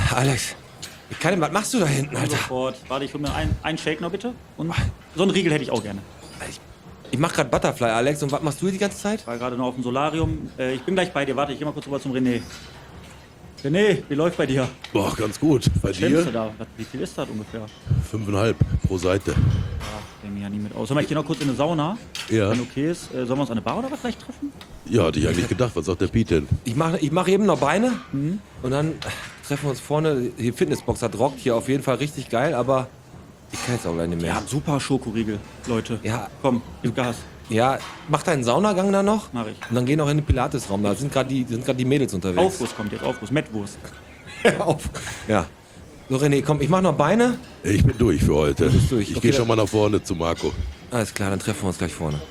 Alex, was machst du da hinten, Alter? Sofort. Warte, ich hol mir einen Shake noch bitte. Und so einen Riegel hätte ich auch gerne. Ich mach grad Butterfly, Alex. Und was machst du hier die ganze Zeit? War gerade noch auf dem Solarium. Ich bin gleich bei dir. Warte, ich geh mal kurz rüber zum René. René, wie läuft bei dir? Boah, ganz gut. Bei Schämst du dir? da? Wie viel ist das ungefähr? 5,5 pro Seite. Ich kenne mich ja nie mit aus. Sag mal, ich geh noch kurz in eine Sauna. Ja. Wenn okay ist. Sollen wir uns an eine Bar oder was gleich treffen? Ja, hatte ich eigentlich gedacht. Was sagt der Pete denn? Ich mach eben noch Beine und dann treffen wir uns vorne. Die Fitnessbox hat rockt hier auf jeden Fall richtig geil, aber ich kann jetzt auch gleich nicht mehr. Ja, super Schokoriegel, Leute. Ja. Komm, gib Gas. Ja, mach deinen Saunagang da noch. Mach ich. Und dann geh noch in den Pilatesraum. Da sind gerade die Mädels unterwegs. Aufguss kommt jetzt, Aufguss. Mettwurst. Auf. Ja. So, René, komm, ich mach noch Beine. Ich bin durch für heute. Du bist durch. Ich Okay, gehe dann- schon mal nach vorne zu Marco. Alles klar, dann treffen wir uns gleich vorne.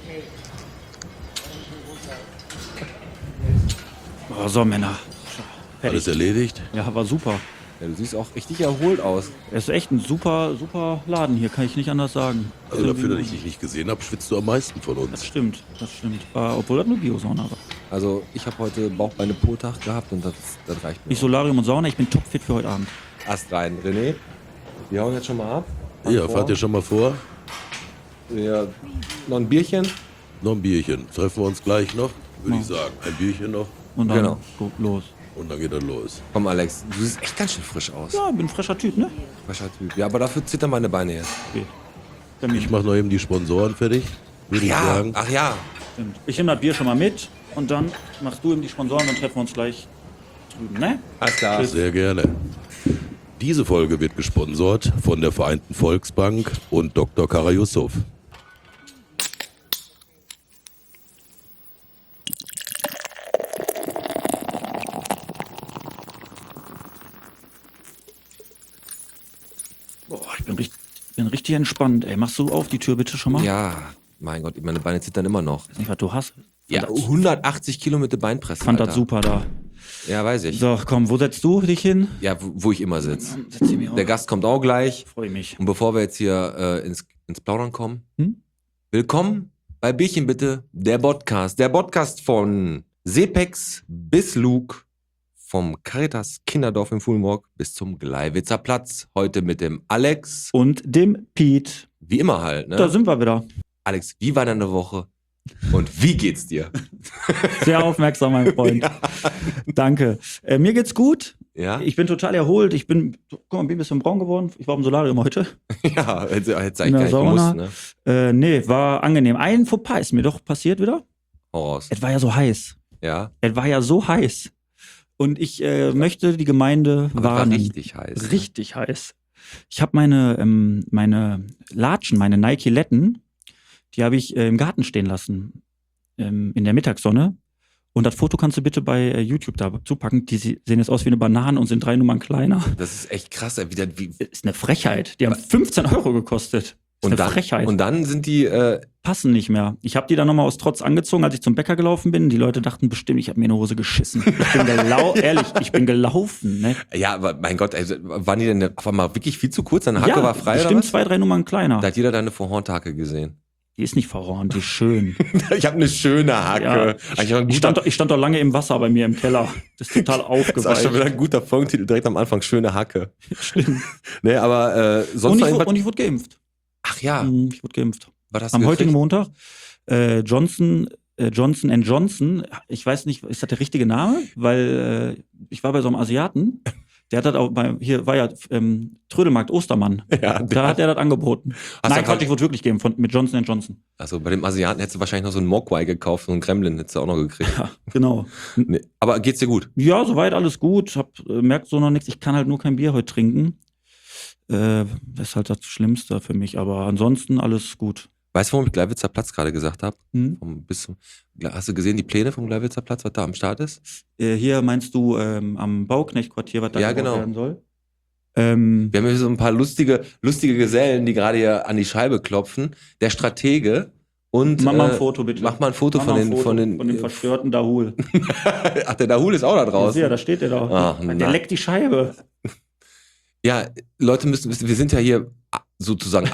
Oh, so, Männer. Alles erledigt? Ja, war super. Ja, du siehst auch richtig erholt aus. Es ist echt ein super, super Laden hier, kann ich nicht anders sagen. Also dafür, dass ich dich nicht gesehen habe, schwitzt du am meisten von Das uns. stimmt, das stimmt. Obwohl das eine Biosauna war. Also, ich habe heute Bauchbeine-Po-Tag gehabt und das reicht mir. Nicht Solarium und Sauna, ich bin topfit für heute Abend. Ast rein. René, wir hauen jetzt schon mal ab. Ja, fahrt ihr schon mal vor? Ja, noch ein Bierchen. Noch ein Bierchen. Treffen wir uns gleich noch, würde ich sagen. Ein Bierchen noch Und dann Genau. go, los. und dann geht er los. Komm, Alex, du siehst echt ganz schön frisch aus. Ja, bin ein frischer Typ, ne? Frischer Typ. Ja, aber dafür zittern meine Beine jetzt. Okay. Ich mache noch eben die Sponsoren fertig, würde ich sagen. Ach ja. Stimmt. Ich nehme das Bier schon mal mit und dann machst du eben die Sponsoren, dann treffen wir uns gleich drüben, ne? Alles klar. Sehr gerne. Diese Folge wird gesponsert von der Vereinten Volksbank und Dr. Kara Yusuf. Boah, ich bin richtig entspannt, ey. Machst du auf die Tür bitte schon mal? Ja, mein Gott, meine Beine zittern immer noch. Weiß nicht, was du hast. Ja, 180 Kilo mit der Beinpresse. Fand das Alter. super da. Ja, weiß ich. So, komm, wo setzt du dich hin? Ja, wo ich immer sitze. Setz dich mir Der Gast kommt auch gleich. Freue mich. Und bevor wir jetzt hier ins Plaudern kommen, willkommen bei Bierchen bitte, der Podcast. Der Podcast von Sepex bis Luke, vom Caritas Kinderdorf in Fulmrock bis zum Gleiwitzer Platz. Heute mit dem Alex. Und dem Pete. Wie immer halt, ne? Da sind wir wieder. Alex, wie war deine Woche? Und wie geht's dir? Sehr aufmerksam, mein Freund. Danke. Mir geht's gut. Ja? Ich bin total erholt. Guck mal, bin ein bisschen braun geworden. Ich war im Solarium heute. Ja, hätte eigentlich gar In der nicht Sauna. gemusst, ne? Nee, war angenehm. Ein Fauxpas ist mir doch passiert wieder. Hau raus. Es war ja so heiß. Ja? Es war ja so heiß. Und ich möchte die Gemeinde Aber war warnen. richtig heiß. ne? Richtig heiß. Ich habe meine Latschen, meine Nike-Letten, die habe ich im Garten stehen lassen. In der Mittagssonne. Und das Foto kannst du bitte bei YouTube da zupacken. Die sehen jetzt aus wie eine Banane und sind 3 Nummern kleiner. Das ist echt krass. Wie, Ist eine Frechheit. Die haben 15 Euro gekostet. Ist und, eine dann, Frechheit. und dann sind die, Passen nicht mehr. Ich habe die dann nochmal aus Trotz angezogen, als ich zum Bäcker gelaufen bin. Die Leute dachten bestimmt, ich habe mir eine Hose geschissen. Ehrlich, ich bin gelaufen. Ne? ja, aber mein Gott, also, waren die denn auf einmal wirklich viel zu kurz? Deine Hacke war frei oder bestimmt was? 2, 3 Nummern kleiner. Da hat jeder deine verhornte Hacke gesehen. Die ist nicht verhornt, die ist schön. Ich habe eine schöne Hacke. Ja, Eigentlich auch ein ich guter, stand doch lange im Wasser bei mir im Keller. Das ist total das ist auch schon aufgeweicht. wieder ein guter Folgentitel direkt am Anfang. Schöne Hacke. Schlimm. Nee, aber sonst Und noch ich, irgendwas? und ich wurde geimpft. Ach ja, Ich wurde geimpft. was hast Am du heutigen gekriegt? Montag. Johnson Johnson. Ich weiß nicht, ist das der richtige Name? Weil ich war bei so einem Asiaten. Der hat das auch hier war ja Trödelmarkt Ostermann. Ja, Da hat er das angeboten. Hast Nein, du Quatsch, ich wurde wirklich geimpft mit Johnson Johnson. Also bei dem Asiaten hättest du wahrscheinlich noch so einen Mogwai gekauft, so einen Gremlin hättest du auch noch gekriegt. Ja, genau. Nee. Aber geht's dir gut? Ja, soweit alles gut. Merkt so noch nichts. Ich kann halt nur kein Bier heute trinken. Das ist halt das Schlimmste für mich. Aber ansonsten alles gut. Weißt du, warum ich Gleiwitzer Platz gerade gesagt habe? Hm? Hast du gesehen, die Pläne vom Gleiwitzer Platz, was da am Start ist? Hier meinst du am Bauknechtquartier, was da Ja, gebaut genau. werden soll? Wir haben hier so ein paar lustige Gesellen, die gerade hier an die Scheibe klopfen. Der Stratege und Mach mal ein Foto, bitte. Mach mal ein Foto Mach mal ein Foto von den von dem verstörten Dahul. Ach, der Dahul ist auch da draußen. Ja, da steht der da. Ach, der na. leckt die Scheibe. Ja, Leute müssen wissen, wir sind ja hier sozusagen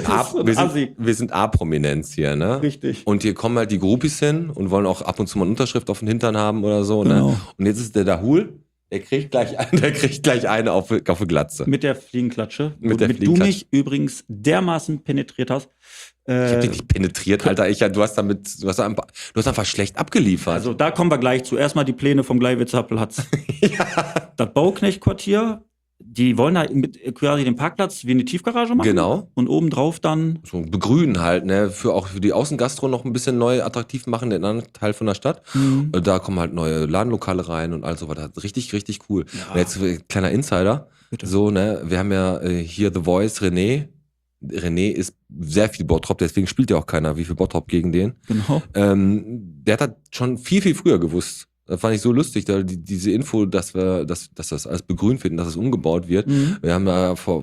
wir sind A-Prominenz hier, ne? Richtig. Und hier kommen halt die Groupies hin und wollen auch ab und zu mal eine Unterschrift auf den Hintern haben oder so, Genau. ne? Und jetzt ist der Dahul, Der kriegt gleich eine auf die Glatze. Mit der Fliegenklatsche. Mit der du Fliegenklatsche. mich übrigens dermaßen penetriert hast. Ich hab dich nicht penetriert, Alter. Du hast einfach schlecht abgeliefert. Also da kommen wir gleich zu. Erstmal die Pläne vom Gleiwitzer Platz. Ja. Das Bauknecht-Quartier, die wollen da quasi den Parkplatz wie eine Tiefgarage machen. Genau. Und obendrauf dann. So begrünen halt, ne? Auch für die Außengastro noch ein bisschen neu attraktiv machen, den anderen Teil von der Stadt. Da kommen halt neue Ladenlokale rein und all so weiter. Richtig, richtig cool. Ja. Und jetzt kleiner Insider. Bitte. So, ne? Wir haben ja hier The Voice René. René ist sehr viel Bottrop, deswegen spielt ja auch keiner wie viel Bottrop gegen den. Genau. Der hat das schon viel, viel früher gewusst. Das fand ich so lustig, diese Info, dass das alles begrünt wird und dass es umgebaut wird. Wir haben ja vor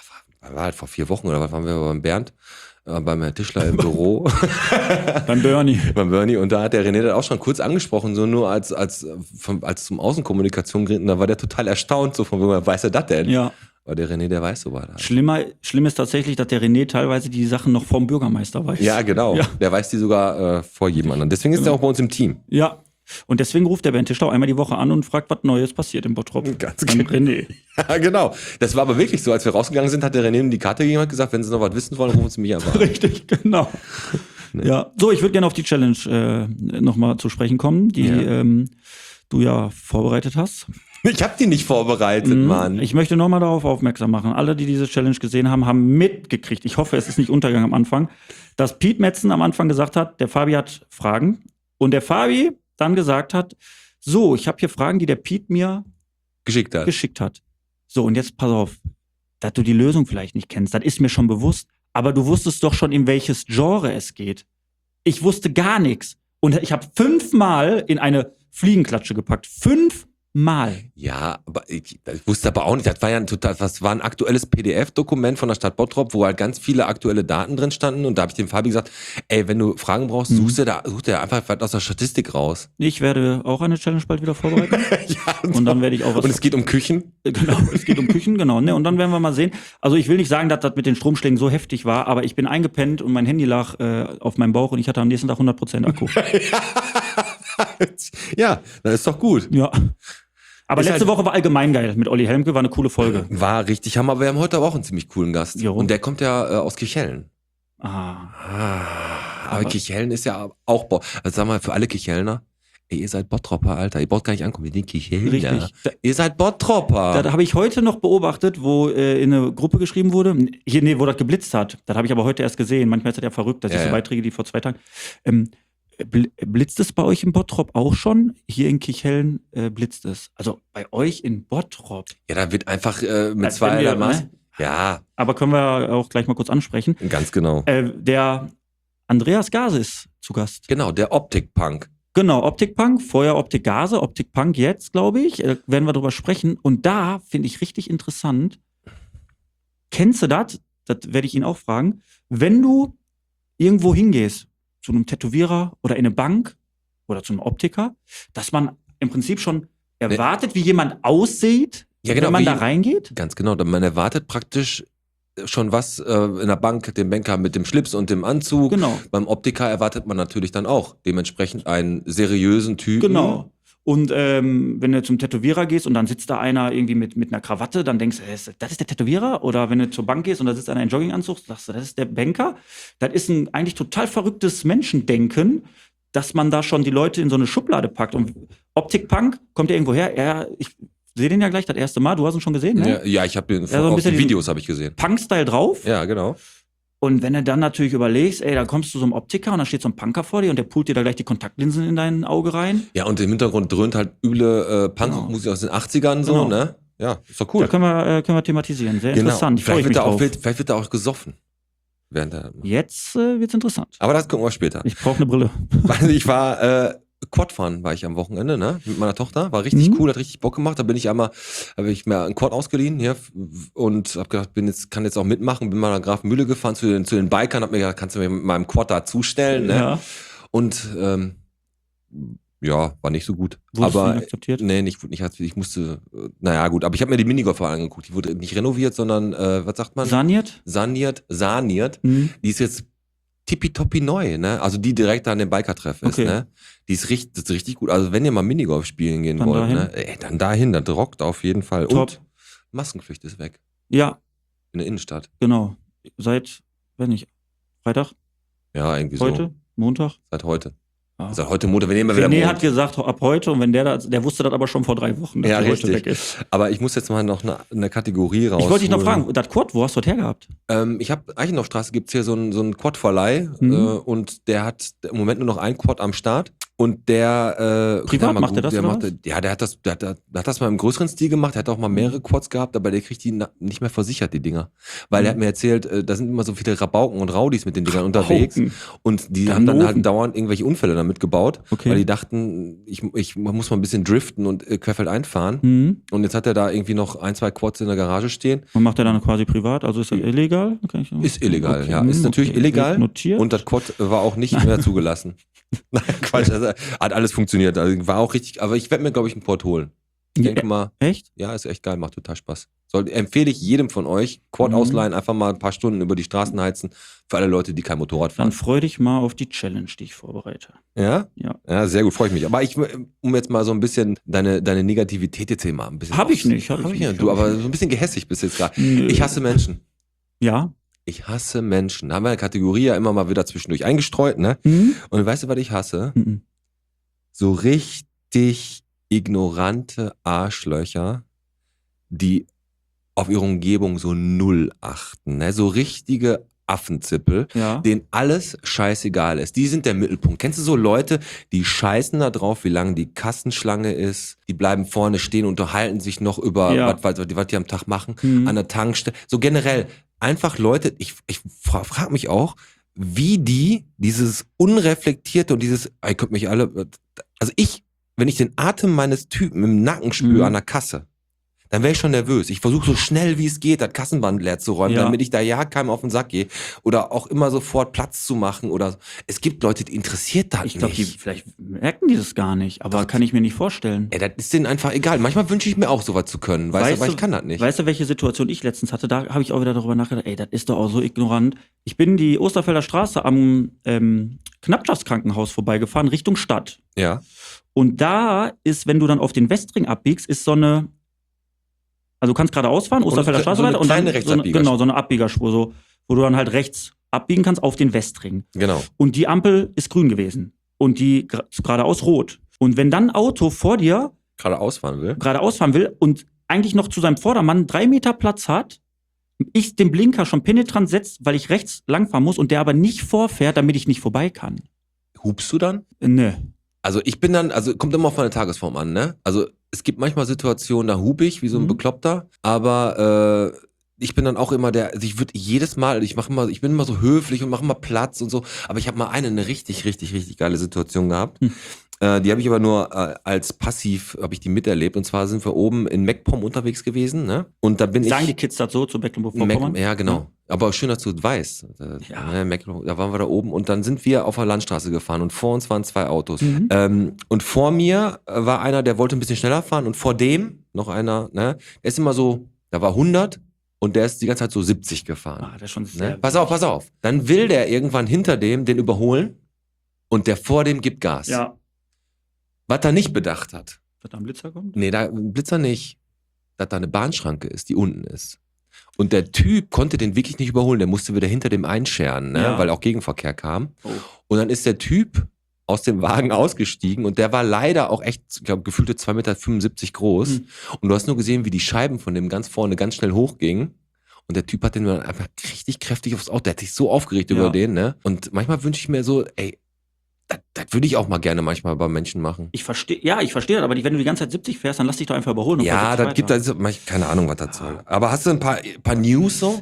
4 Wochen oder was waren wir beim Bernd, beim Herrn Tischler im Büro. Beim Bernie. Beim Bernie. Und da hat der René das auch schon kurz angesprochen, so nur als zum Außenkommunikation geredet. Und da war der total erstaunt, so von wem weiß er das denn? Ja. Aber der René, der weiß so was. Halt. Schlimm ist tatsächlich, dass der René teilweise die Sachen noch vom Bürgermeister weiß. Ja, genau. Ja. Der weiß die sogar vor jedem anderen. Deswegen ist er auch bei uns im Team. Ja. Und deswegen ruft der Bernd Tischler einmal die Woche an und fragt, was Neues passiert im Bottrop. Ganz Beim genau. René. Ja, genau. Das war aber wirklich so. Als wir rausgegangen sind, hat der René ihm die Karte gegeben und gesagt, wenn Sie noch was wissen wollen, rufen Sie mich einfach an. Richtig, genau. Nee. Ja. So, ich würde gerne auf die Challenge nochmal zu sprechen kommen, die du ja vorbereitet hast. Ich habe die nicht vorbereitet, Mann. Ich möchte nochmal darauf aufmerksam machen. Alle, die diese Challenge gesehen haben, haben mitgekriegt. Ich hoffe, es ist nicht Untergang am Anfang, dass Piet Metzen am Anfang gesagt hat, der Fabi hat Fragen. Und der Fabi dann gesagt hat, so, ich habe hier Fragen, die der Piet mir geschickt hat. So, und jetzt pass auf, dass du die Lösung vielleicht nicht kennst, das ist mir schon bewusst. Aber du wusstest doch schon, in welches Genre es geht. Ich wusste gar nichts. Und ich habe 5-mal in eine Fliegenklatsche gepackt. 5 Mal. Ja, aber ich wusste aber auch nicht, das war ein aktuelles PDF-Dokument von der Stadt Bottrop, wo halt ganz viele aktuelle Daten drin standen und da habe ich dem Fabi gesagt, ey, wenn du Fragen brauchst, such dir einfach was aus der Statistik raus. Ich werde auch eine Challenge bald wieder vorbereiten. Ja, und dann werde ich auch was. Und es geht um Küchen? Genau, es geht um Küchen, genau. Ne? Und dann werden wir mal sehen. Also ich will nicht sagen, dass das mit den Stromschlägen so heftig war, aber ich bin eingepennt und mein Handy lag auf meinem Bauch und ich hatte am nächsten Tag 100% Akku. Ja, das ist doch gut. Ja. Aber letzte Woche war allgemein geil mit Olli Helmke, war eine coole Folge. War richtig Hammer, wir haben heute aber auch einen ziemlich coolen Gast. Jo. Und der kommt ja aus Kirchhellen. Aber Aber Kirchhellen ist ja auch, also sag mal, für alle Kirchhellner, ey, ihr seid Bottropper, Alter, ihr braucht gar nicht ankommen, ihr seid Kirchhellner. Richtig. Ihr seid Bottropper. Da habe ich heute noch beobachtet, wo in eine Gruppe geschrieben wurde, wo das geblitzt hat. Das habe ich aber heute erst gesehen. Manchmal ist das ja verrückt, dass ich so Beiträge, die vor 2 Tagen. Blitzt es bei euch in Bottrop auch schon? Hier in Kirchhellen blitzt es. Also bei euch in Bottrop. Ja, da wird einfach mit Als 2 wenn wir, oder was. ne? Ja. Aber können wir auch gleich mal kurz ansprechen. Ganz genau. Der Andreas Gase ist zu Gast. Genau, der Optik-Punk. Genau, Optik-Punk, vorher Optik-Gase, Optik-Punk jetzt, glaube ich. Werden wir drüber sprechen. Und da finde ich richtig interessant. Kennst du das? Das werde ich ihn auch fragen. Wenn du irgendwo hingehst, zu einem Tätowierer oder in eine Bank oder zu einem Optiker, dass man im Prinzip schon erwartet, wie jemand aussieht, wenn man da reingeht? Ganz genau, man erwartet praktisch schon was in der Bank, den Banker mit dem Schlips und dem Anzug. Genau. Beim Optiker erwartet man natürlich dann auch dementsprechend einen seriösen Typen. Genau. Und wenn du zum Tätowierer gehst und dann sitzt da einer irgendwie mit einer Krawatte, dann denkst du, das ist der Tätowierer? Oder wenn du zur Bank gehst und da sitzt einer in Jogginganzug, sagst du, das ist der Banker? Das ist ein eigentlich total verrücktes Menschendenken, dass man da schon die Leute in so eine Schublade packt. Und Optik-Punk kommt ja irgendwo her. Ich sehe den ja gleich das erste Mal. Du hast ihn schon gesehen, ne? Ja, ich habe den so ein auf bisschen die Videos habe ich gesehen. Punk-Style drauf. Ja, genau. Und wenn du dann natürlich überlegst, ey, da kommst du so einem Optiker und da steht so ein Punker vor dir und der pult dir da gleich die Kontaktlinsen in dein Auge rein. Ja, und im Hintergrund dröhnt halt üble Punk-Musik aus den 80ern so, Genau. ne? Ja, ist doch cool. Da können wir thematisieren. Sehr interessant. Vielleicht Freue ich mich vielleicht wird er auch gesoffen. Während der Jetzt wird's interessant. Aber das gucken wir später. Ich brauche eine Brille. Weil ich war Quadfahren war ich am Wochenende, ne? Mit meiner Tochter. War richtig cool, hat richtig Bock gemacht. Da habe ich mir einen Quad ausgeliehen hier und habe gedacht, kann jetzt auch mitmachen. Bin mal nach Grafenmühle gefahren zu den Bikern, hab mir gedacht, kannst du mir mit meinem Quad da zustellen, ne? Ja. Und ja, war nicht so gut. Wurdest aber du nicht akzeptiert? Nee, ich musste, naja gut, aber ich habe mir die Minigolfer angeguckt. Die wurde nicht renoviert, sondern, was sagt man? Saniert? Saniert. Mhm. Die ist jetzt tippitoppi neu, ne? Also die direkt da an dem Biker-Treff ist, ne? Das ist richtig gut. Also wenn ihr mal Minigolf spielen gehen Dann wollt, dahin. ne? Dann dahin, das rockt auf jeden Fall. Top. Und Maskenpflicht ist weg. Ja, In der Innenstadt. genau. Seit, wenn nicht, Freitag, Ja, irgendwie heute, so. Montag. Seit heute. Ah. Seit heute Montag, wir nehmen mal wieder René Montag. hat gesagt, ab heute, und wenn der wusste das aber schon vor 3 Wochen, dass Ja, der heute richtig. weg ist. Aber ich muss jetzt mal noch eine Kategorie raus. Ich wollte dich noch fragen, das Quad, wo hast du das hergehabt? Ich habe Eichendorffstraße gibt's hier so einen Quad-Verleih und der hat im Moment nur noch ein Quad am Start. Und der Privat macht er das, oder was? Ja, der hat das mal im größeren Stil gemacht, der hat auch mal mehrere Quads gehabt, aber der kriegt die nicht mehr versichert, die Dinger. Weil er hat mir erzählt, da sind immer so viele Rabauken und Raudis mit den Dingern unterwegs. Und die haben dann halt dauernd irgendwelche Unfälle damit gebaut, weil die dachten, ich muss mal ein bisschen driften und querfeldein einfahren. Und jetzt hat er da irgendwie noch 1, 2 Quads in der Garage stehen. Und macht er dann quasi privat? Also ist das illegal? Okay. Ist illegal, ja. Ist natürlich illegal. Notiert. Und das Quad war auch nicht mehr zugelassen. Nein, Quatsch, also hat alles funktioniert. Also war auch richtig, aber ich werde mir, glaube ich, ein Quad holen. Ich denke mal, echt? Ja, ist echt geil, macht total Spaß. Empfehle ich jedem von euch, Quad ausleihen, einfach mal ein paar Stunden über die Straßen heizen, für alle Leute, die kein Motorrad fahren. Dann freu dich mal auf die Challenge, die ich vorbereite. Ja? Ja. Ja, sehr gut, freue ich mich. Aber um jetzt mal so ein bisschen deine Negativität jetzt hier mal ein bisschen. Hab ich nicht. Du, aber so ein bisschen gehässig bist jetzt gerade. Ich hasse Menschen. Ja. Ich hasse Menschen. Da haben wir eine Kategorie ja immer mal wieder zwischendurch eingestreut, ne? Und weißt du, was ich hasse? So richtig ignorante Arschlöcher, die auf ihre Umgebung so null achten, ne? So richtige Affenzippel, denen alles scheißegal ist. Die sind der Mittelpunkt. Kennst du so Leute, die scheißen da drauf, wie lang die Kassenschlange ist? Die bleiben vorne stehen, unterhalten sich noch über, was die am Tag machen, an der Tankstelle. So generell, einfach Leute, ich frage mich auch, wie dieses unreflektierte und dieses, ihr könnt mich alle, also wenn ich den Atem meines Typen im Nacken spüre an der Kasse, dann wäre ich schon nervös. Ich versuche so schnell wie es geht, das Kassenband leer zu räumen, damit ich da keinem auf den Sack gehe. Oder auch immer sofort Platz zu machen. Oder es gibt Leute, die interessiert das nicht. Ich glaube, vielleicht merken die das gar nicht, aber kann ich mir nicht vorstellen. Ey, das ist denen einfach egal. Manchmal wünsche ich mir auch sowas zu können, weißt du, aber ich kann das nicht. Weißt du, welche Situation ich letztens hatte? Da habe ich auch wieder darüber nachgedacht, ey, das ist doch auch so ignorant. Ich bin die Osterfelder Straße am Knappschaftskrankenhaus vorbeigefahren, Richtung Stadt. Ja. Und da ist, wenn du dann auf den Westring abbiegst, ist so eine, also du kannst geradeaus fahren, Osterfelder Straße weiter und dann so eine Abbiegerspur, wo du dann halt rechts abbiegen kannst auf den Westring. Genau. Und die Ampel ist grün gewesen und die geradeaus rot. Und wenn dann ein Auto vor dir geradeaus fahren will und eigentlich noch zu seinem Vordermann 3 Meter Platz hat, ich den Blinker schon penetrant setzt, weil ich rechts langfahren muss und der aber nicht vorfährt, damit ich nicht vorbei kann. Hupst du dann? Ne. Also kommt immer auf meine Tagesform an, ne? Also es gibt manchmal Situationen, da hupe ich wie so ein Bekloppter, aber ich bin dann auch immer ich würde jedes Mal, ich bin immer so höflich und mache immer Platz und so, aber ich habe mal eine richtig, richtig, richtig geile Situation gehabt. Die habe ich aber nur als passiv, habe ich die miterlebt. Und zwar sind wir oben in MacPom unterwegs gewesen, ne? Und da Sagen die Kids das so zu Mecklenburg-Vorpommern? Ja, genau. Ja. Aber schön, dass du es weißt. Da waren wir da oben und dann sind wir auf der Landstraße gefahren und vor uns waren 2 Autos. Und vor mir war einer, der wollte ein bisschen schneller fahren und vor dem noch einer, ne? Der ist immer so, da war 100 und der ist die ganze Zeit so 70 gefahren. Das ist schon sehr, ne? Pass auf. Dann will der irgendwann hinter dem den überholen und der vor dem gibt Gas. Ja. Was er nicht bedacht hat. Dass da ein Blitzer kommt? Nee, ein Blitzer nicht. Dass da eine Bahnschranke ist, die unten ist. Und der Typ konnte den wirklich nicht überholen. Der musste wieder hinter dem einscheren, ne? Weil auch Gegenverkehr kam. Oh. Und dann ist der Typ aus dem Wagen ausgestiegen und der war leider auch echt, ich glaube, gefühlte 2,75 Meter groß. Und du hast nur gesehen, wie die Scheiben von dem ganz vorne ganz schnell hochgingen. Und der Typ hat den dann einfach richtig kräftig aufs Auto. Der hat sich so aufgeregt über den, ne? Und manchmal wünsche ich mir so, ey, das würde ich auch mal gerne manchmal bei Menschen machen. Ich verstehe das, aber wenn du die ganze Zeit 70 fährst, dann lass dich doch einfach überholen. Ja, keine Ahnung, was das soll. Aber hast du ein paar News so?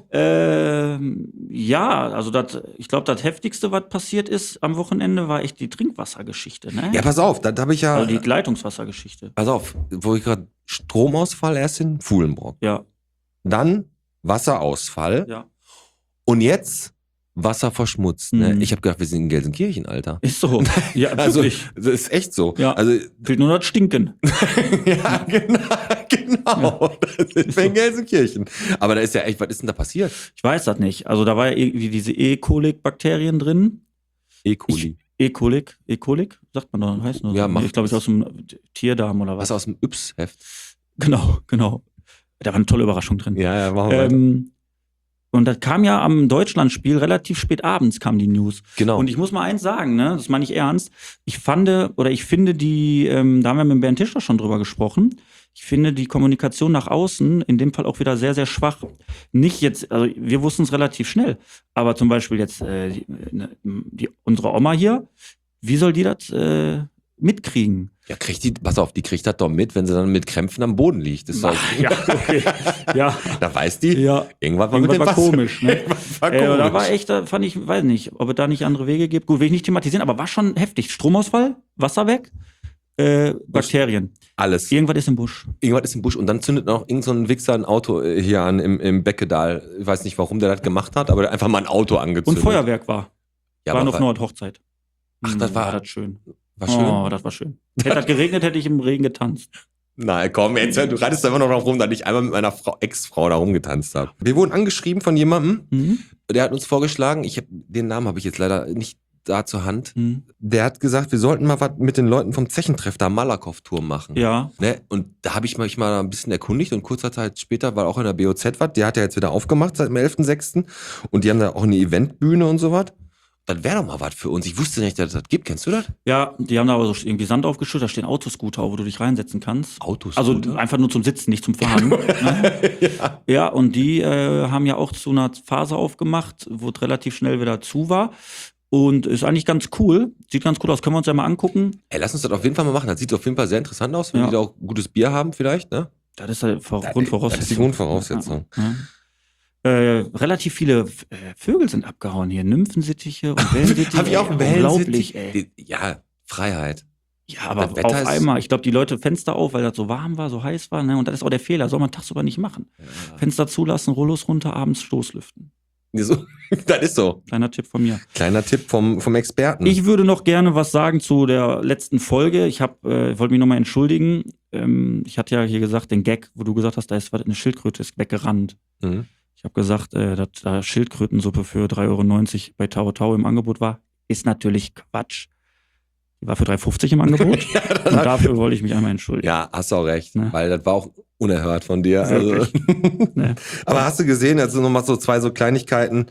Ja, also ich glaube, das Heftigste, was passiert ist am Wochenende, war echt die Trinkwassergeschichte, ne? Ja, pass auf, das habe ich ja... Also die Leitungswassergeschichte. Pass auf, wo ich gerade Stromausfall erst in Fuhlenbrock. Ja. Dann Wasserausfall. Ja. Und jetzt Wasser verschmutzt. Ne? Ich habe gedacht, wir sind in Gelsenkirchen, Alter. Ist so. Ja, Also, wirklich. das ist echt so. Ja. Also, Fehlt nur das Stinken. ja, genau. Das sind wir in Gelsenkirchen. Aber da ist ja echt, was ist denn da passiert? Ich weiß das nicht. Also da war ja irgendwie diese E-Colic-Bakterien drin. E. coli. E-Colic, sagt man doch, heißt nur. Ja, so. macht Ich glaube, ich aus dem Tierdarm oder was. Was aus dem Yps-Heft. Genau. Da war eine tolle Überraschung drin. Ja, machen wir. Und das kam ja am Deutschlandspiel relativ spät abends kam die News. Genau. Und ich muss mal eins sagen, ne, das meine ich ernst. Ich finde die, da haben wir mit Bernd Tischler schon drüber gesprochen. Ich finde die Kommunikation nach außen in dem Fall auch wieder sehr, sehr schwach. Nicht jetzt, also wir wussten es relativ schnell, aber zum Beispiel jetzt unsere Oma hier, wie soll die das mitkriegen? Ja, pass auf, die kriegt das doch mit, wenn sie dann mit Krämpfen am Boden liegt. Das ist doch, Ja, okay. Ja. Da weiß die, Ja. irgendwas war komisch. Ne? Irgendwas war komisch. Da war echt, da fand ich, weiß nicht, ob es da nicht andere Wege gibt. Gut, will ich nicht thematisieren, aber war schon heftig. Stromausfall, Wasser weg, Bakterien. Alles. Irgendwas ist im Busch. Irgendwas ist im Busch und dann zündet noch irgend so ein Wichser ein Auto hier an im Beckedal. Ich weiß nicht, warum der das gemacht hat, aber der hat einfach mal ein Auto Und angezündet. Feuerwerk war. Ja, Waren aber auf Nord Hochzeit. Ach, das war das schön. War schön. Oh, das war schön. Hätte das geregnet, hätte ich im Regen getanzt. Na komm, jetzt, du reitest immer noch drauf rum, dass ich einmal mit meiner Ex-Frau da rumgetanzt habe. Wir wurden angeschrieben von jemandem, der hat uns vorgeschlagen, den Namen habe ich jetzt leider nicht da zur Hand. Der hat gesagt, wir sollten mal was mit den Leuten vom Zechentreff da Malakow-Tour machen. Ja. Ne? Und da habe ich mich mal ein bisschen erkundigt und kurzer Zeit später war auch in der BOZ was, der hat ja jetzt wieder aufgemacht seit dem 11.06. Und die haben da auch eine Eventbühne und sowas. Das wäre doch mal was für uns. Ich wusste nicht, dass es das gibt. Kennst du das? Ja, die haben da aber so irgendwie Sand aufgeschüttet, da stehen Autoscooter, wo du dich reinsetzen kannst. Autoscooter? Also einfach nur zum Sitzen, nicht zum Fahren. Ne? Ja, und die haben ja auch zu einer Phase aufgemacht, wo es relativ schnell wieder zu war. Und ist eigentlich ganz cool. Sieht ganz gut aus. Können wir uns ja mal angucken. Ey, lass uns das auf jeden Fall mal machen. Das sieht auf jeden Fall sehr interessant aus, wenn Ja. die da auch gutes Bier haben vielleicht, ne? Das ist halt Grundvoraussetzung. Das ist die Grundvoraussetzung. Ja. Relativ viele Vögel sind abgehauen hier. Nymphensittiche und Wellensittiche. Hab ich auch Unglaublich, ey. Ja, Freiheit. Ja, aber Das Wetter auf ist- einmal, ich glaube, die Leute Fenster auf, weil das so warm war, so heiß war, ne? Und das ist auch der Fehler, soll man tagsüber nicht machen. Ja. Fenster zulassen, Rollos runter, abends Stoßlüften. So, das ist so. Kleiner Tipp von mir. Kleiner Tipp vom Experten. Ich würde noch gerne was sagen zu der letzten Folge. Ich wollte mich nochmal entschuldigen. Ich hatte ja hier gesagt, den Gag, wo du gesagt hast, da ist eine Schildkröte ist weggerannt. Mhm. Ich habe gesagt, dass da Schildkrötensuppe für 3,90 € bei Tao Tao im Angebot war. Ist natürlich Quatsch. Die war für 3,50 € im Angebot. Und dafür wollte ich mich einmal entschuldigen. Ja, hast du auch recht, Ne? weil das war auch unerhört von dir. Also. Wirklich. Ne? Aber hast du gesehen, also nochmal so zwei so Kleinigkeiten,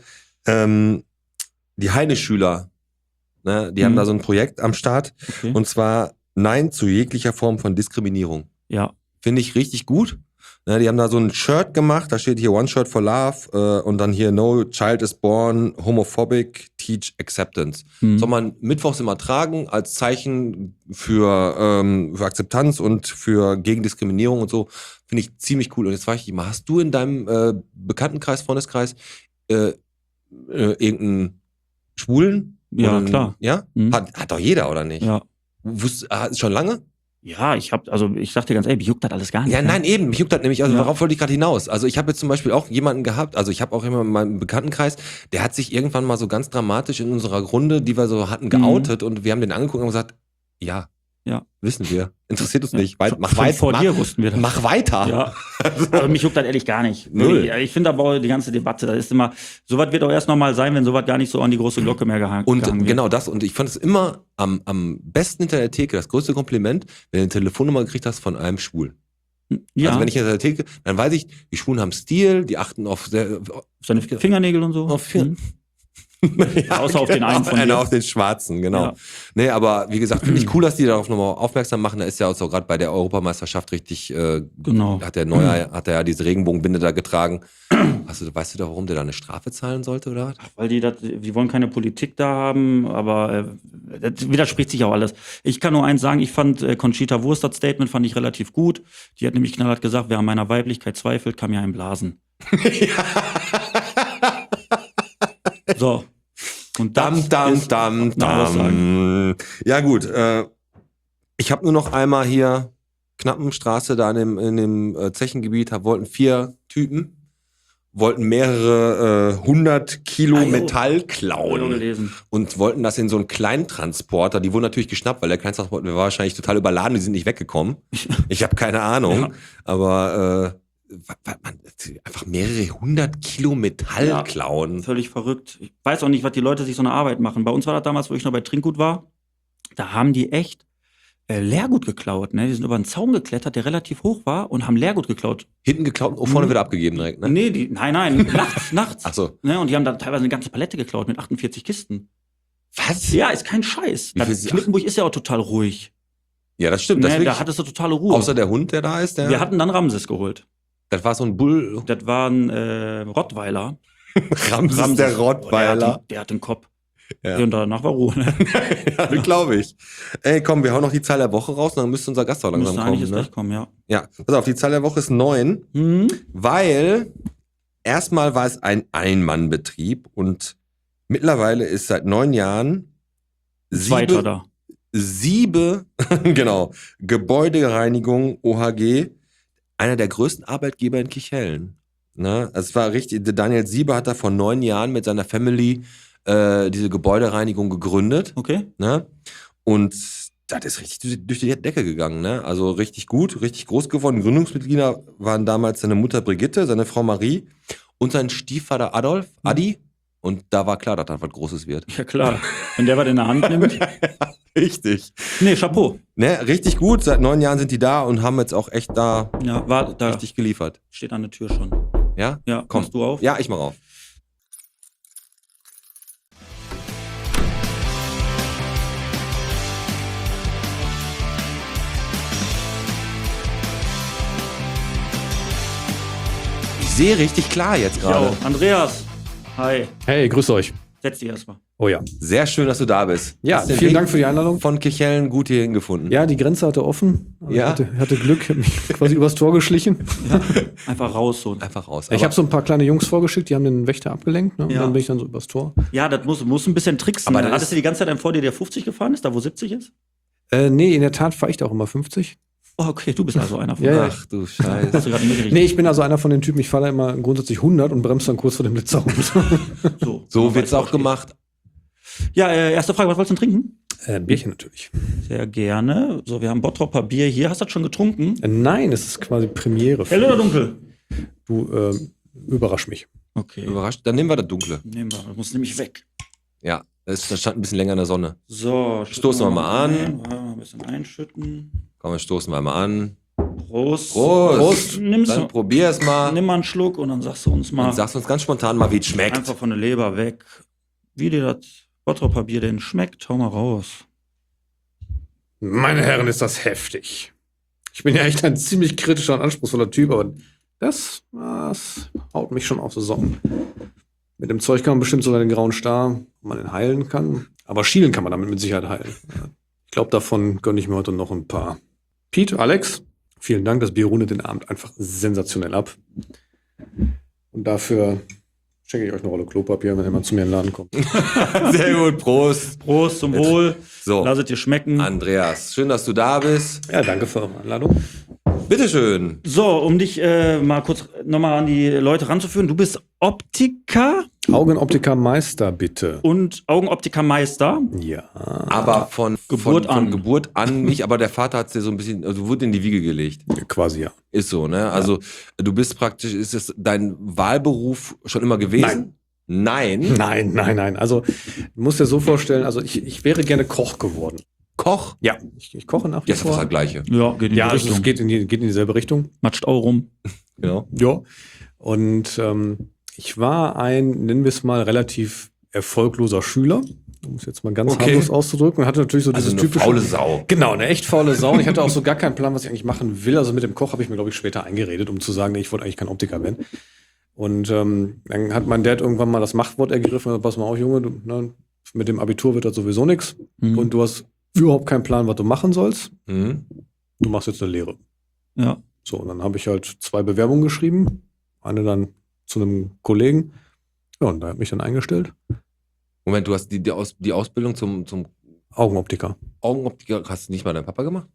die Heine-Schüler, ne, die haben da so ein Projekt am Start Okay. und zwar Nein zu jeglicher Form von Diskriminierung. Ja. Finde ich richtig gut. Ne, die haben da so ein Shirt gemacht, da steht hier One Shirt for Love und dann hier No Child is Born, Homophobic, Teach Acceptance. Soll man mittwochs immer tragen als Zeichen für Akzeptanz und für Gegendiskriminierung und so. Finde ich ziemlich cool. Und jetzt frage ich dich mal, hast du in deinem Bekanntenkreis, Freundeskreis irgendeinen Schwulen? Ja, Oder klar. Ja? Mhm. Hat doch jeder, oder nicht? Ja. Schon lange? Ja, ich sag dir ganz ehrlich, mich juckt das alles gar nicht. Ja, ne? nein, eben. Mich juckt das nämlich. Also, Ja. worauf wollte ich gerade hinaus? Also, ich habe jetzt zum Beispiel auch jemanden gehabt, also ich habe auch immer in meinem Bekanntenkreis, der hat sich irgendwann mal so ganz dramatisch in unserer Runde, die wir so hatten, geoutet und wir haben den angeguckt und gesagt, ja, wissen wir. Interessiert uns nicht. Mach weiter. Vor dir wussten wir das. Mach weiter. Ja. Aber mich juckt das ehrlich gar nicht. Null. Ja, ich finde aber die ganze Debatte, das ist immer, sowas wird auch erst nochmal sein, wenn sowas gar nicht so an die große Glocke mehr gehangen Und wird. genau das. Und ich fand es immer am besten hinter der Theke, das größte Kompliment, wenn du eine Telefonnummer gekriegt hast von einem Schwulen. Ja, Also wenn ich hinter der Theke, dann weiß ich, die Schwulen haben Stil, die achten auf seine Fingernägel und so. Auf Mhm. ja, Außer auf den einen von dir. Auf den schwarzen, genau. Ja. Nee, aber wie gesagt, finde ich cool, dass die darauf nochmal aufmerksam machen. Da ist ja auch so gerade bei der Europameisterschaft richtig, Genau. hat er ja diese Regenbogenbinde da getragen. Weißt du da, warum der da eine Strafe zahlen sollte, oder was? Weil die wollen keine Politik da haben, aber das widerspricht sich auch alles. Ich kann nur eins sagen, ich fand Conchita Wurst, das Statement fand ich relativ gut. Die hat nämlich knallhart gesagt, wer an meiner Weiblichkeit zweifelt, kann mir einen blasen. So. Und das ist eine Aussage. Ja gut, ich habe nur noch einmal hier Knappenstraße, da in dem Zechengebiet, wollten 4 Typen wollten mehrere 100 Kilo Ah, jo. Metall Hab ich auch klauen gelesen. und wollten das in so einen Kleintransporter. Die wurden natürlich geschnappt, weil der Kleintransporter war wahrscheinlich total überladen. Die sind nicht weggekommen. Ich habe keine Ahnung. Ja. Aber einfach mehrere 100 Kilo Metall Ja. klauen. Völlig verrückt. Ich weiß auch nicht, was die Leute sich so eine Arbeit machen. Bei uns war das damals, wo ich noch bei Trinkgut war, da haben die echt Leergut geklaut. Ne? Die sind über einen Zaun geklettert, der relativ hoch war, und haben Leergut geklaut. Hinten geklaut und vorne wieder abgegeben direkt, ne? Nee, nein, nachts. Ach so. Ne? Und die haben dann teilweise eine ganze Palette geklaut mit 48 Kisten. Was? Ja, ist kein Scheiß. Wie viel Das Knippenburg ist ja auch total ruhig. Ja, das stimmt. Das Ne? ist Da wirklich, hattest du totale Ruhe. außer der Hund, der da ist, Wir hatten dann Ramses geholt. das war so ein Bull. Das war ein Rottweiler. Ramses der Rottweiler. Der hat den Kopf. Ja. Und danach war Ruhe. Ne? Ja, das glaube ich. Ey, komm, wir hauen noch die Zahl der Woche raus, dann müsste unser Gast auch langsam Müsste eigentlich kommen. jetzt Ne? gleich kommen, ja. Ja, pass auf, die Zahl der Woche ist 9, weil erstmal war es ein Ein-Mann-Betrieb und mittlerweile ist seit 9 Jahren Zweiter da. Siebe, genau, Gebäudereinigung OHG, einer der größten Arbeitgeber in Kichellen. Ne? Es war richtig, der Daniel Siebe hat da vor 9 Jahren mit seiner Family diese Gebäudereinigung gegründet. Okay. Ne? Und das ist richtig durch die Decke gegangen. Ne? Also richtig gut, richtig groß geworden. Gründungsmitglieder waren damals seine Mutter Brigitte, seine Frau Marie und sein Stiefvater Adolf, Adi. Und da war klar, dass das was Großes wird. Ja, klar. Wenn der was in der Hand nimmt. Richtig. Nee, Chapeau. Ne, richtig gut. Seit 9 Jahren sind die da und haben jetzt auch echt da Ja, war da. richtig geliefert. Steht an der Tür schon. Ja? Ja, Komm. kommst du auf? Ja, ich mach auf. Ich sehe richtig klar jetzt gerade. Jo, Andreas. Hi. Hey, grüß euch. Setz dich erstmal. Oh ja. Sehr schön, dass du da bist. Ja, Hast den vielen Weg Dank für die Einladung. von Kichellen gut hierhin gefunden. Ja, die Grenze hatte offen. Also Ja. Ich hatte Glück, hab mich quasi übers Tor geschlichen. Einfach raus so. Einfach raus. Ich habe so ein paar kleine Jungs vorgeschickt, die haben den Wächter abgelenkt. Ne? Und Ja. dann bin ich dann so übers Tor. Ja, das muss ein bisschen tricksen. Aber Aber dann hattest du die ganze Zeit einen vor dir, der 50 gefahren ist, da wo 70 ist? Nee, in der Tat fahre ich da auch immer 50. Oh, okay, du bist also einer von Ja, denen. ja. Ach du Hast Scheiße. du gerade nicht mitgekriegt. Nee, ich bin also einer von den Typen, ich fahre da immer grundsätzlich 100 und bremse dann kurz vor dem Blitzer runter. So man wird's weiß, auch wo gemacht. steht. Ja, erste Frage, was wolltest du denn trinken? Bierchen natürlich. Sehr gerne. So, wir haben Bottropper Bier hier. Hast du das schon getrunken? Nein, es ist quasi Premiere. Hell oder dunkel? Du überrasch mich. Okay. Überrascht. Dann nehmen wir das Dunkle. Nehmen wir. Das muss nämlich weg. Ja, das stand ein bisschen länger in der Sonne. So, Stoßen wir mal an. Ein bisschen einschütten. Komm, wir stoßen wir mal an. Prost. Prost. Nimmst Dann du, probier es mal. nimm mal einen Schluck und dann sagst du uns mal Und sagst uns ganz spontan mal, wie es schmeckt. einfach von der Leber weg, wie dir das Bottropper Bier denn schmeckt. Hau mal raus. Meine Herren, ist das heftig. Ich bin ja echt ein ziemlich kritischer und anspruchsvoller Typ, aber das haut mich schon auf so Socken. Mit dem Zeug kann man bestimmt sogar den grauen Star, wo man den heilen kann. Aber schielen kann man damit mit Sicherheit heilen. Ich glaube, davon gönne ich mir heute noch ein paar. Pete, Alex, vielen Dank. Das Bier rundet den Abend einfach sensationell ab. Und dafür schenke ich euch eine Rolle Klopapier, wenn jemand zu mir in den Laden kommt. Sehr gut, Prost. Prost zum Wohl. So, Lass es dir schmecken. Andreas, schön, dass du da bist. Ja, danke für eure Einladung. Bitteschön. So, um dich mal kurz nochmal an die Leute ranzuführen. Du bist Optiker Augenoptiker-Meister, bitte. und Augenoptikermeister. Ja. Aber von Geburt an. Geburt an nicht, aber der Vater hat es dir so ein bisschen, also wurde in die Wiege gelegt. Quasi ja. Ist so, ne? Also du bist praktisch, ist es dein Wahlberuf schon immer gewesen? Nein. Nein. Also, du musst dir so vorstellen, also ich wäre gerne Koch geworden. Koch? Ja. Ich koche nach wie Ja, ist fast vor. das Gleiche. Ja, geht in die Ja, also Richtung. es geht in dieselbe Richtung. Matscht auch rum. Genau. Ja. Und ich war ein, nennen wir es mal, relativ erfolgloser Schüler, um es jetzt mal ganz Okay. harmlos auszudrücken. Und hatte natürlich so Also dieses eine typische... faule Sau. Genau, eine echt faule Sau. Und ich hatte auch so gar keinen Plan, was ich eigentlich machen will. Also mit dem Koch habe ich mir, glaube ich, später eingeredet, um zu sagen, nee, ich wollte eigentlich kein Optiker werden. Und dann hat mein Dad irgendwann mal das Machtwort ergriffen. Und pass mal auf, Junge, mit dem Abitur wird das sowieso nichts. Mhm. Und du hast überhaupt keinen Plan, was du machen sollst. Mhm. Du machst jetzt eine Lehre. Ja. So, und dann habe ich halt 2 Bewerbungen geschrieben. Eine dann zu einem Kollegen. Ja, und da hat mich dann eingestellt. Moment, du hast die Ausbildung zum Augenoptiker. Augenoptiker, hast du nicht mal deinen Papa gemacht?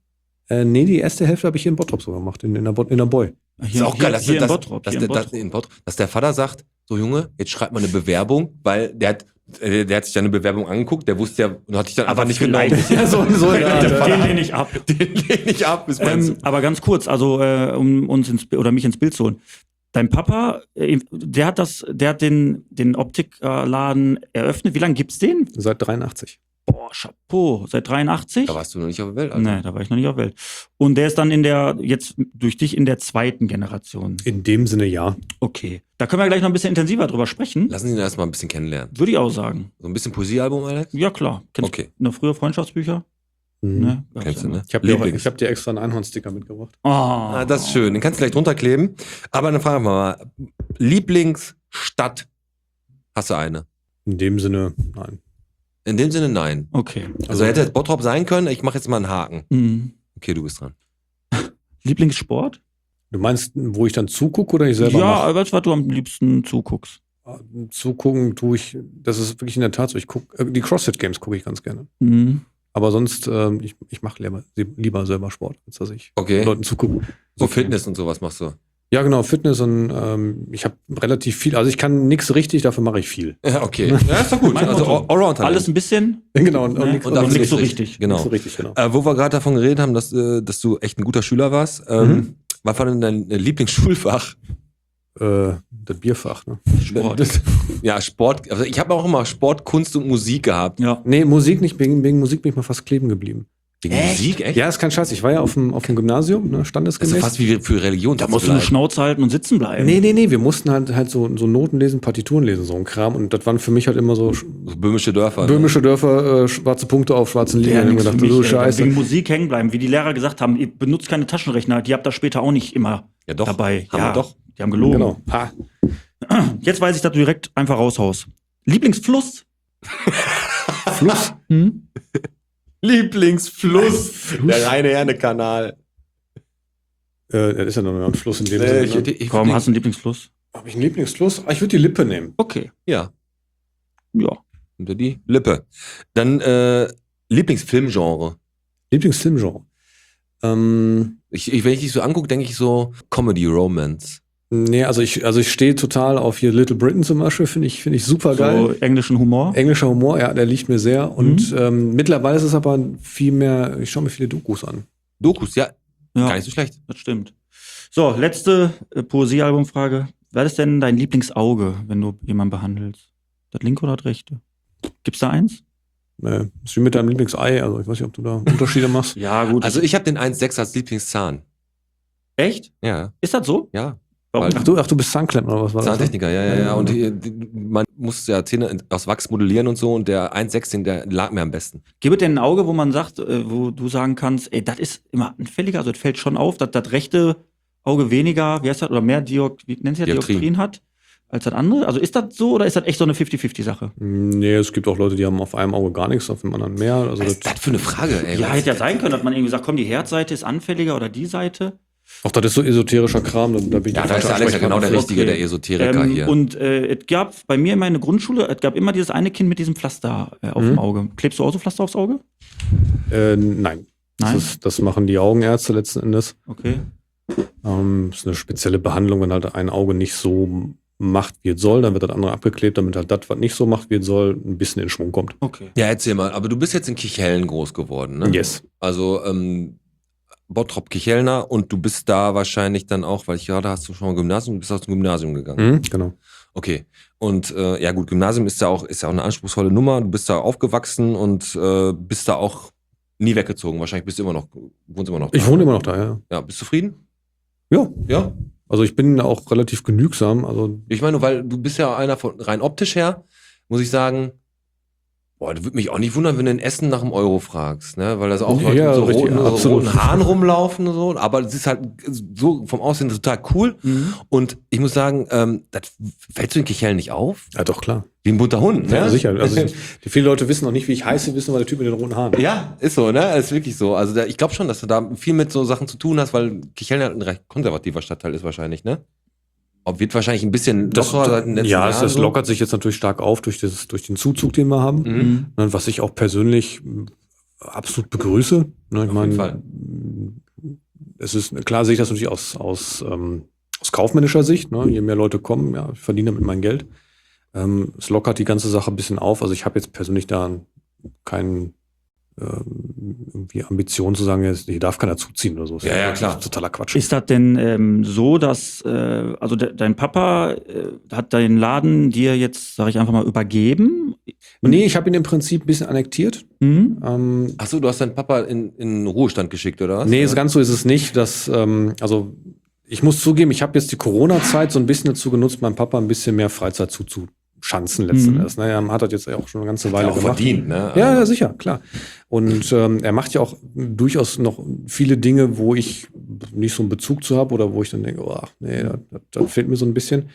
Nee, die erste Hälfte habe ich hier in Bottrop sogar gemacht, in der Boy. Das ist auch geil, hier in Bottrop. dass der Vater sagt, so Junge, jetzt schreib mal eine Bewerbung, weil der hat sich deine Bewerbung angeguckt, der wusste ja, und hat dich dann einfach nicht genommen. Ja, so den lehne ich ab. Den lehne ich ab. Aber ganz kurz, also um uns mich ins Bild zu holen. Dein Papa, der hat den Optikladen eröffnet. Wie lange gibt's den? Seit 83. Boah, Chapeau. Seit 83? Da warst du noch nicht auf der Welt, Alter. Nee, da war ich noch nicht auf der Welt. Und der ist dann jetzt durch dich in der zweiten Generation. In dem Sinne ja. Okay. Da können wir gleich noch ein bisschen intensiver drüber sprechen. Lassen Sie ihn erstmal ein bisschen kennenlernen. Würde ich auch sagen. So ein bisschen Poesiealbum, Alex? Ja, klar. Kennst Okay. du noch frühe Freundschaftsbücher? Mhm. Ne? Kennst du, ne? Ich habe dir extra einen Einhornsticker mitgebracht. Ah, das ist schön. Den kannst du gleich drunter kleben. Aber dann fragen wir mal, Lieblingsstadt, hast du eine? In dem Sinne, nein. In dem Sinne, nein. Okay. Also hätte es Bottrop sein können, ich mache jetzt mal einen Haken. Mhm. Okay, du bist dran. Lieblingssport? Du meinst, wo ich dann zugucke oder ich selber Ja, mache? was du am liebsten zuguckst. Zugucken tue ich, das ist wirklich in der Tat so, ich gucke, die CrossFit-Games gucke ich ganz gerne. Mhm. Aber sonst, ich mache lieber selber Sport, als dass ich Okay. Leuten zugucke. So Fitness und sowas machst du. Ja, genau, Fitness und ich habe relativ viel, also ich kann nichts richtig, dafür mache ich viel. Ja, okay. Ja, ist doch gut. Mein Also Motto. Allround Alles ein bisschen, Genau, ne? nix- und dafür nichts so richtig. richtig. Genau. Nicht so richtig, genau. Wo wir gerade davon geredet haben, dass du echt ein guter Schüler warst. Was war denn dein Lieblingsschulfach? Das Bierfach, ne? Sport. Ja, Sport. Also ich habe auch immer Sport, Kunst und Musik gehabt. Ja. Nee, Musik nicht, wegen Musik bin ich mal fast kleben geblieben. Wegen Echt? Musik, echt? Ja, ist kein Scheiß, ich war ja auf dem Gymnasium, ne, Das ist standesgemäß. fast wie für Religion. Da musst du eine Schnauze halten und sitzen bleiben. Nee, wir mussten halt so Noten lesen, Partituren lesen, so ein Kram. Und das waren für mich halt immer so So böhmische Dörfer. böhmische Dörfer, schwarze Punkte auf schwarzen Ja, Linien. nix Ich für dachte, mich, so ey. Scheiße. Wegen Musik hängen bleiben. Wie die Lehrer gesagt haben, ihr benutzt keine Taschenrechner, die habt ihr später auch nicht immer Ja, doch. dabei. Haben wir doch. Die haben gelogen. Genau. Ha. Jetzt weiß ich, dass du direkt einfach raushaust. Lieblingsfluss? Fluss. Lieblingsfluss. Der reine Herne-Kanal. Das ist ja noch ein Fluss in dem Sinne. Ne? Warum hast du einen Lieblingsfluss? Habe ich einen Lieblingsfluss? Ich würde die Lippe nehmen. Okay. Ja, Ja. unter die Lippe. Dann Lieblingsfilmgenre. Lieblingsfilmgenre. Wenn ich dich so angucke, denke ich so Comedy, Romance. Nee, also ich stehe total auf hier Little Britain zum Beispiel, finde ich super geil. So englischen Humor. Englischer Humor, ja, der liegt mir sehr. Und mittlerweile ist es aber viel mehr, ich schaue mir viele Dokus an. Dokus, ja, Ja, gar nicht so schlecht. das stimmt. So, letzte Poesiealbumfrage. Was ist denn dein Lieblingsauge, wenn du jemanden behandelst? Das linke oder das rechte? Gibt's da eins? Nee, ist wie mit deinem Lieblingsei, also ich weiß nicht, ob du da Unterschiede machst. Ja, gut. Also ich habe den 1,6 als Lieblingszahn. echt? Ja, Ist das so? ja. Warum? Weil- Ach, du bist Zahnklempner oder was war das? Zahntechniker, ja. Und man muss ja Zähne aus Wachs modellieren und so und der 1,6, der lag mir am besten. Gibt es denn ein Auge, wo man sagt, wo du sagen kannst, ey, das ist immer anfälliger, also es fällt schon auf, dass das rechte Auge weniger, wie heißt das, oder mehr wie nennt sich das, Dioptrien. Dioptrien hat, als das andere? Also ist das so oder ist das echt so eine 50-50-Sache? Nee, es gibt auch Leute, die haben auf einem Auge gar nichts, auf dem anderen mehr. Also Was ist das für eine Frage, ey? Ja, hätte ja sein können, dass man irgendwie sagt, komm, die Herzseite ist anfälliger oder die Seite. auch das ist so esoterischer Kram, da bin ich Ja, der da ist falsche der Alex ja genau der Ansprechpartner Richtige, Okay. der Esoteriker hier. Und es gab bei mir in meiner Grundschule, es gab immer dieses eine Kind mit diesem Pflaster auf dem Auge. Klebst du auch so Pflaster aufs Auge? für. Nein. Nein? Das machen die Augenärzte letzten Endes. Okay. Das ist eine spezielle Behandlung, wenn halt ein Auge nicht so macht, wie es soll, dann wird das andere abgeklebt, damit halt das, was nicht so macht, wie es soll, ein bisschen in Schwung kommt. Okay. Ja, erzähl mal, aber du bist jetzt in Kichellen groß geworden, ne? Yes. Also Bottrop-Kichelner und du bist da wahrscheinlich dann auch, weil ich gerade hast du schon mal Gymnasium, du bist aus dem Gymnasium gegangen. Genau. Okay. Und ja gut, Gymnasium ist ja auch eine anspruchsvolle Nummer. Du bist da aufgewachsen und bist da auch nie weggezogen. Wahrscheinlich wohnst immer noch da. Ich wohne immer noch da, ja. Ja, bist du zufrieden? Ja. Ja. Also ich bin auch relativ genügsam. Also Ich meine, weil du bist ja einer von rein optisch her, muss ich sagen, boah, das würde mich auch nicht wundern, wenn du in Essen nach einem Euro fragst, ne? Weil da so auch Leute Ja, mit so richtig, roten, absolut. roten Haaren rumlaufen und so. Aber es ist halt so vom Aussehen total cool. Und ich muss sagen, das fällt so in Kichellen nicht auf. ja, doch klar. Wie ein bunter Hund, ne? Ja, sicher. Also viele Leute wissen noch nicht, wie ich heiße, wissen aber der Typ mit den roten Haaren. Ja, ist so, ne? Ist wirklich so. Also ich glaube schon, dass du da viel mit so Sachen zu tun hast, weil Kichellen halt ein recht konservativer Stadtteil ist wahrscheinlich, ne? Wird wahrscheinlich ein bisschen lockerer seit den letzten ja, Jahren. das so. lockert sich jetzt natürlich stark auf durch den Zuzug, den wir haben. Mhm. Was ich auch persönlich absolut begrüße. Ne, ich Auf jeden Fall. meine, es ist, klar sehe ich das natürlich aus kaufmännischer Sicht, ne? Je mehr Leute kommen, ja, ich verdiene damit mein Geld. Es lockert die ganze Sache ein bisschen auf. Also ich habe jetzt persönlich da keinen irgendwie Ambition zu sagen, hier darf keiner zuziehen oder so. Ja, klar. Das ist totaler Quatsch. Ist das denn so, dass also dein Papa hat deinen Laden dir jetzt, sage ich einfach mal, übergeben? Nee, ich habe ihn im Prinzip ein bisschen annektiert. Mhm. Achso, du hast deinen Papa in den Ruhestand geschickt, oder was? Nee, ganz so ist es nicht. Also ich muss zugeben, ich habe jetzt die Corona-Zeit so ein bisschen dazu genutzt, meinem Papa ein bisschen mehr Freizeit zuzuschanzen letzten Endes. Ne? Er hat das jetzt auch schon eine ganze Weile gemacht. Verdient, ne? Ja, sicher, klar. Und er macht ja auch durchaus noch viele Dinge, wo ich nicht so einen Bezug zu habe oder wo ich dann denke, oh, nee, das fehlt mir so ein bisschen.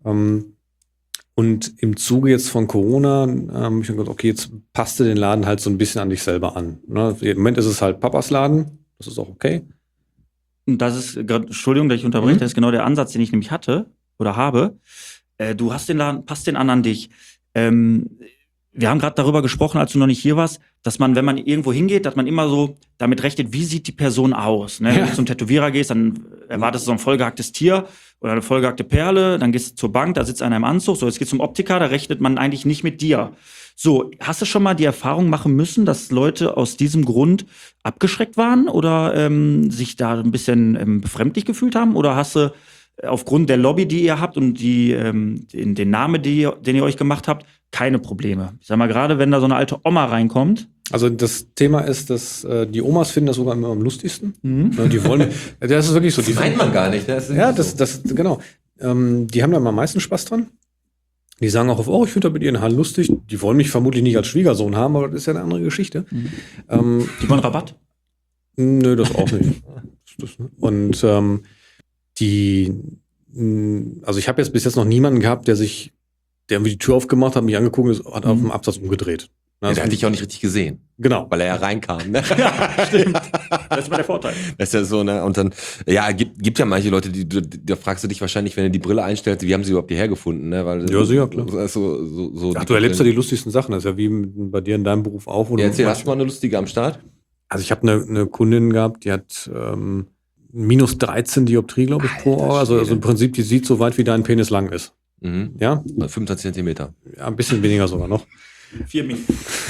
Und im Zuge jetzt von Corona habe ich dann gedacht, okay, jetzt passt du den Laden halt so ein bisschen an dich selber an. Ne? Im Moment ist es halt Papas Laden, das ist auch okay. Und das ist, Entschuldigung, dass ich unterbreche, das ist genau der Ansatz, den ich nämlich hatte oder habe. Du hast den Laden, passt den an dich. Wir haben gerade darüber gesprochen, als du noch nicht hier warst, dass man, wenn man irgendwo hingeht, dass man immer so damit rechnet, wie sieht die Person aus. Ne? Wenn du zum Tätowierer gehst, dann erwartest du so ein vollgehacktes Tier oder eine vollgehackte Perle, dann gehst du zur Bank, da sitzt einer im Anzug, so jetzt geht's zum Optiker, da rechnet man eigentlich nicht mit dir. So, hast du schon mal die Erfahrung machen müssen, dass Leute aus diesem Grund abgeschreckt waren oder sich da ein bisschen befremdlich gefühlt haben? Oder hast du aufgrund der Lobby, die ihr habt und den Namen, den ihr euch gemacht habt, keine Probleme? Ich sag mal, gerade wenn da so eine alte Oma reinkommt. Also das Thema ist, dass die Omas finden das sogar immer am lustigsten. Die wollen, das ist wirklich so. Das meint man gar nicht. Das Genau. Die haben da am meisten Spaß dran. Die sagen auch ich finde das mit ihren Haaren lustig. Die wollen mich vermutlich nicht als Schwiegersohn haben, aber das ist ja eine andere Geschichte. Die wollen Rabatt? Nö, das auch nicht. Und also ich habe jetzt bis jetzt noch niemanden gehabt, der irgendwie die Tür aufgemacht hat, mich angeguckt und hat auf dem Absatz umgedreht. Ja, der hat dich auch nicht richtig gesehen. Genau. Weil er ja reinkam. Ne? Ja, stimmt. Das ist mal der Vorteil. Das ist ja so, ne? Und dann, ja, gibt ja manche Leute, da fragst du dich wahrscheinlich, wenn du die Brille einstellst, wie haben sie überhaupt hierher gefunden, ne? Weil, ja, sicher, klar. So Ach, du erlebst ja die lustigsten Sachen. Das ist ja wie bei dir in deinem Beruf auch. Ja, erzähl, hast du mal eine lustige am Start? Also ich habe eine Kundin gehabt, die hat minus 13 Dioptrie, glaube ich, pro Auge. Also im Prinzip, die sieht so weit, wie dein Penis lang ist. Mhm. Ja? 25 Zentimeter. Ja, ein bisschen weniger sogar noch. 4 Minuten.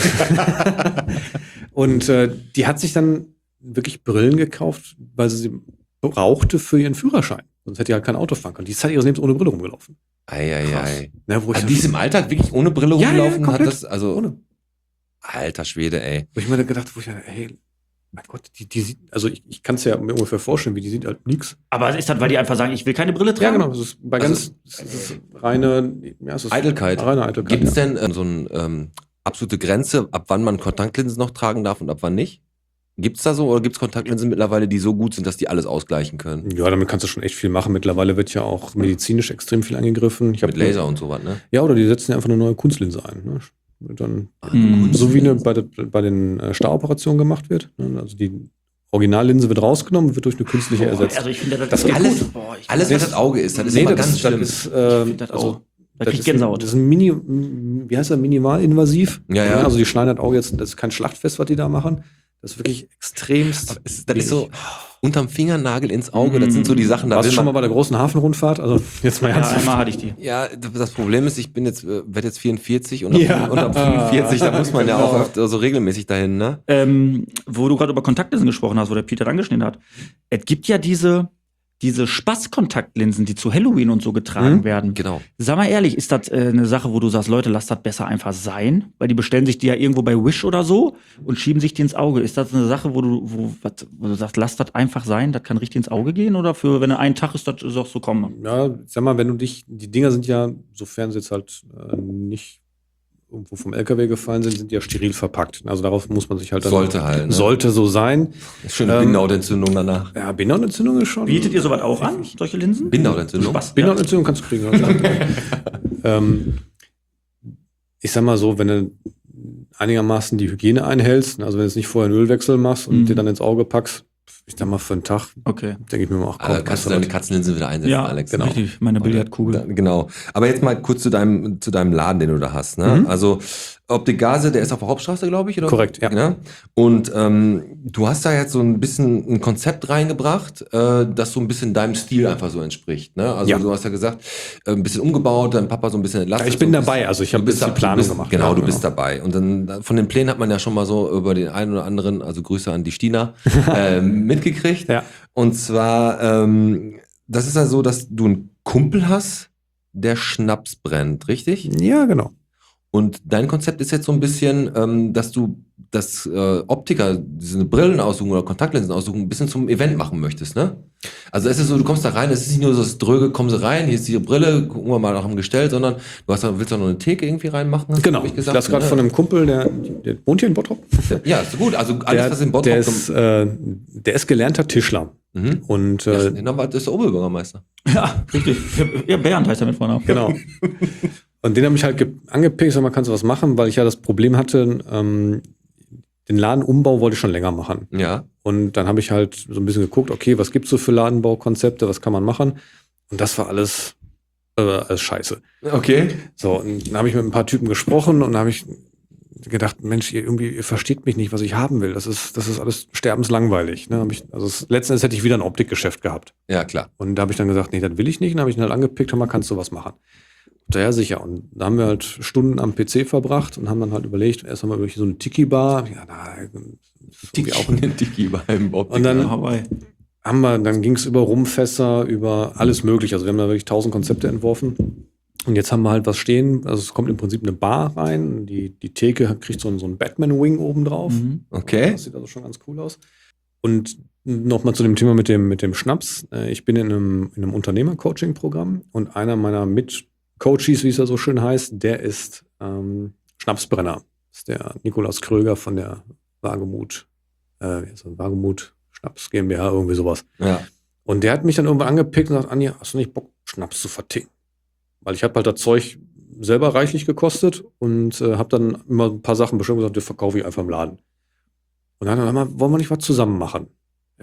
Und die hat sich dann wirklich Brillen gekauft, weil sie brauchte für ihren Führerschein. Sonst hätte die halt kein Auto fahren können. Die ist Zeit ihres Lebens ohne Brille rumgelaufen. Ei. Ja, wo ich Also die ist im Alltag wirklich ohne Brille rumgelaufen? Ja, hat das, also, ohne. Alter Schwede, ey. Wo ich mir gedacht, hey, mein Gott, die sieht, also ich kann es ja mir ungefähr vorstellen, wie die sieht halt nix. Aber ist das, weil die einfach sagen, ich will keine Brille tragen? Ja, genau. Das ist bei das ist reine Eitelkeit. Reine Eitelkeit. Gibt es denn so eine absolute Grenze, ab wann man Kontaktlinsen noch tragen darf und ab wann nicht? Gibt's da so oder gibt's Kontaktlinsen mittlerweile, die so gut sind, dass die alles ausgleichen können? Ja, damit kannst du schon echt viel machen. Mittlerweile wird ja auch medizinisch extrem viel angegriffen. Mit Laser und sowas, ne? Ja, oder die setzen ja einfach eine neue Kunstlinse ein. Ne? Dann, so wie bei den Staroperationen gemacht wird. Ne? Also die Originallinse wird rausgenommen und wird durch eine künstliche ersetzt. Also ich finde, das geht alles, gut. Alles, was das Auge ist, das ist immer ganz schlimm. Da krieg ich Gänsehaut. Das ist wie heißt das, minimalinvasiv. Ja. Also die schneiden das Auge jetzt, das ist kein Schlachtfest, was die da machen. Das ist wirklich extremst. Das ist so unterm Fingernagel ins Auge, das sind so die Sachen, da warst du schon mal bei der großen Hafenrundfahrt? Also jetzt mal ernsthaft. Einmal hatte ich die. Ja, das Problem ist, ich werde jetzt 44 und ab 45, da muss man ja auch so regelmäßig dahin, ne? Wo du gerade über Kontaktlinsen gesprochen hast, wo der Peter angeschnitten hat. Es gibt ja diese Spaß-Kontaktlinsen, die zu Halloween und so getragen werden. Genau. Sag mal ehrlich, ist das eine Sache, wo du sagst, Leute, lasst das besser einfach sein? Weil die bestellen sich die ja irgendwo bei Wish oder so und schieben sich die ins Auge. Ist das eine Sache, wo du sagst, lasst das einfach sein, das kann richtig ins Auge gehen? Oder wenn er einen Tag ist, das ist auch so kommen? Ja, sag mal, die Dinger sind ja, sofern sie jetzt halt nicht irgendwo vom LKW gefallen sind ja steril verpackt. Also darauf muss man sich halt dann... Sollte so sein. Schöne Bindehautentzündung danach. Ja, Bindehautentzündung ist schon... Bietet ihr sowas auch an, solche Linsen? Bindehautentzündung? Bindehautentzündung kannst du kriegen. Ich sag mal so, wenn du einigermaßen die Hygiene einhältst, also wenn du jetzt nicht vorher einen Ölwechsel machst und dir dann ins Auge packst, Ich sag mal, für einen Tag, denke ich mir mal, komm, kannst du deine Katzenlinsen wieder einsetzen, ja, Alex. Genau, richtig, meine Billardkugel. Genau. Aber jetzt mal kurz zu deinem Laden, den du da hast. Ne? Also Optik Gase, der ist auf der Hauptstraße, glaube ich, oder? Korrekt, ja. Ne? Und du hast da jetzt so ein bisschen ein Konzept reingebracht, das so ein bisschen deinem Stil einfach so entspricht. Ne? Also du hast ja gesagt, ein bisschen umgebaut, dein Papa so ein bisschen entlastet. Ja, ich bin dabei, also ich habe ein bisschen die Planung gemacht. Genau, du bist dabei. Und dann von den Plänen hat man ja schon mal so über den einen oder anderen, also Grüße an die Stina, mitgekriegt. Ja. Und zwar, das ist ja so, dass du einen Kumpel hast, der Schnaps brennt, richtig? Ja, genau. Und dein Konzept ist jetzt so ein bisschen, dass du das Optiker, diese Brillenaussuchung oder Kontaktlinsenaussuchung ein bisschen zum Event machen möchtest, ne? Also es ist so, du kommst da rein, es ist nicht nur so das Dröge, kommen sie rein, hier ist die Brille, gucken wir mal nach dem Gestell, sondern willst auch noch eine Theke irgendwie reinmachen? Genau, ich das gerade von einem Kumpel, der wohnt hier in Bottrop. Ja, ist gut, also alles, was in Bottrop der ist gelernter Tischler. Und das ist der Oberbürgermeister. Ja, richtig. Ja, Bernd heißt er mit Vornamen. Genau. Und den habe ich halt angepickt, sag mal, kannst du was machen, weil ich ja das Problem hatte, den Ladenumbau wollte ich schon länger machen. Ja. Und dann habe ich halt so ein bisschen geguckt, okay, was gibt's so für Ladenbaukonzepte, was kann man machen? Und das war alles scheiße. Okay. So, und dann habe ich mit ein paar Typen gesprochen und dann habe ich gedacht, Mensch, ihr versteht mich nicht, was ich haben will. Das ist alles sterbenslangweilig. Ne? Letzten Endes hätte ich wieder ein Optikgeschäft gehabt. Ja, klar. Und da habe ich dann gesagt, nee, das will ich nicht. Und dann habe ich ihn halt angepickt, hör mal, kannst du was machen? Ja, sicher. Und da haben wir halt Stunden am PC verbracht und haben dann halt überlegt, erst haben wir wirklich so eine Tiki-Bar. Ja, eine Tiki-Bar im Optik. Und dann ging es über Rumfässer, über alles mögliche. Also wir haben da wirklich 1000 Konzepte entworfen. Und jetzt haben wir halt was stehen. Also es kommt im Prinzip eine Bar rein. Die Theke kriegt so einen Batman-Wing oben drauf. Okay. Das sieht also schon ganz cool aus. Und nochmal zu dem Thema mit dem Schnaps. Ich bin in einem Unternehmer-Coaching-Programm und einer meiner Coaches, wie es ja so schön heißt, der ist Schnapsbrenner. Das ist der Nikolaus Kröger von der Wagemut Schnaps GmbH, irgendwie sowas. Ja. Und der hat mich dann irgendwann angepickt und sagt, Anja, hast du nicht Bock, Schnaps zu verticken? Weil ich habe halt das Zeug selber reichlich gekostet und habe dann immer ein paar Sachen bestimmt gesagt, das verkaufe ich einfach im Laden. Und dann wollen wir nicht was zusammen machen? Ja,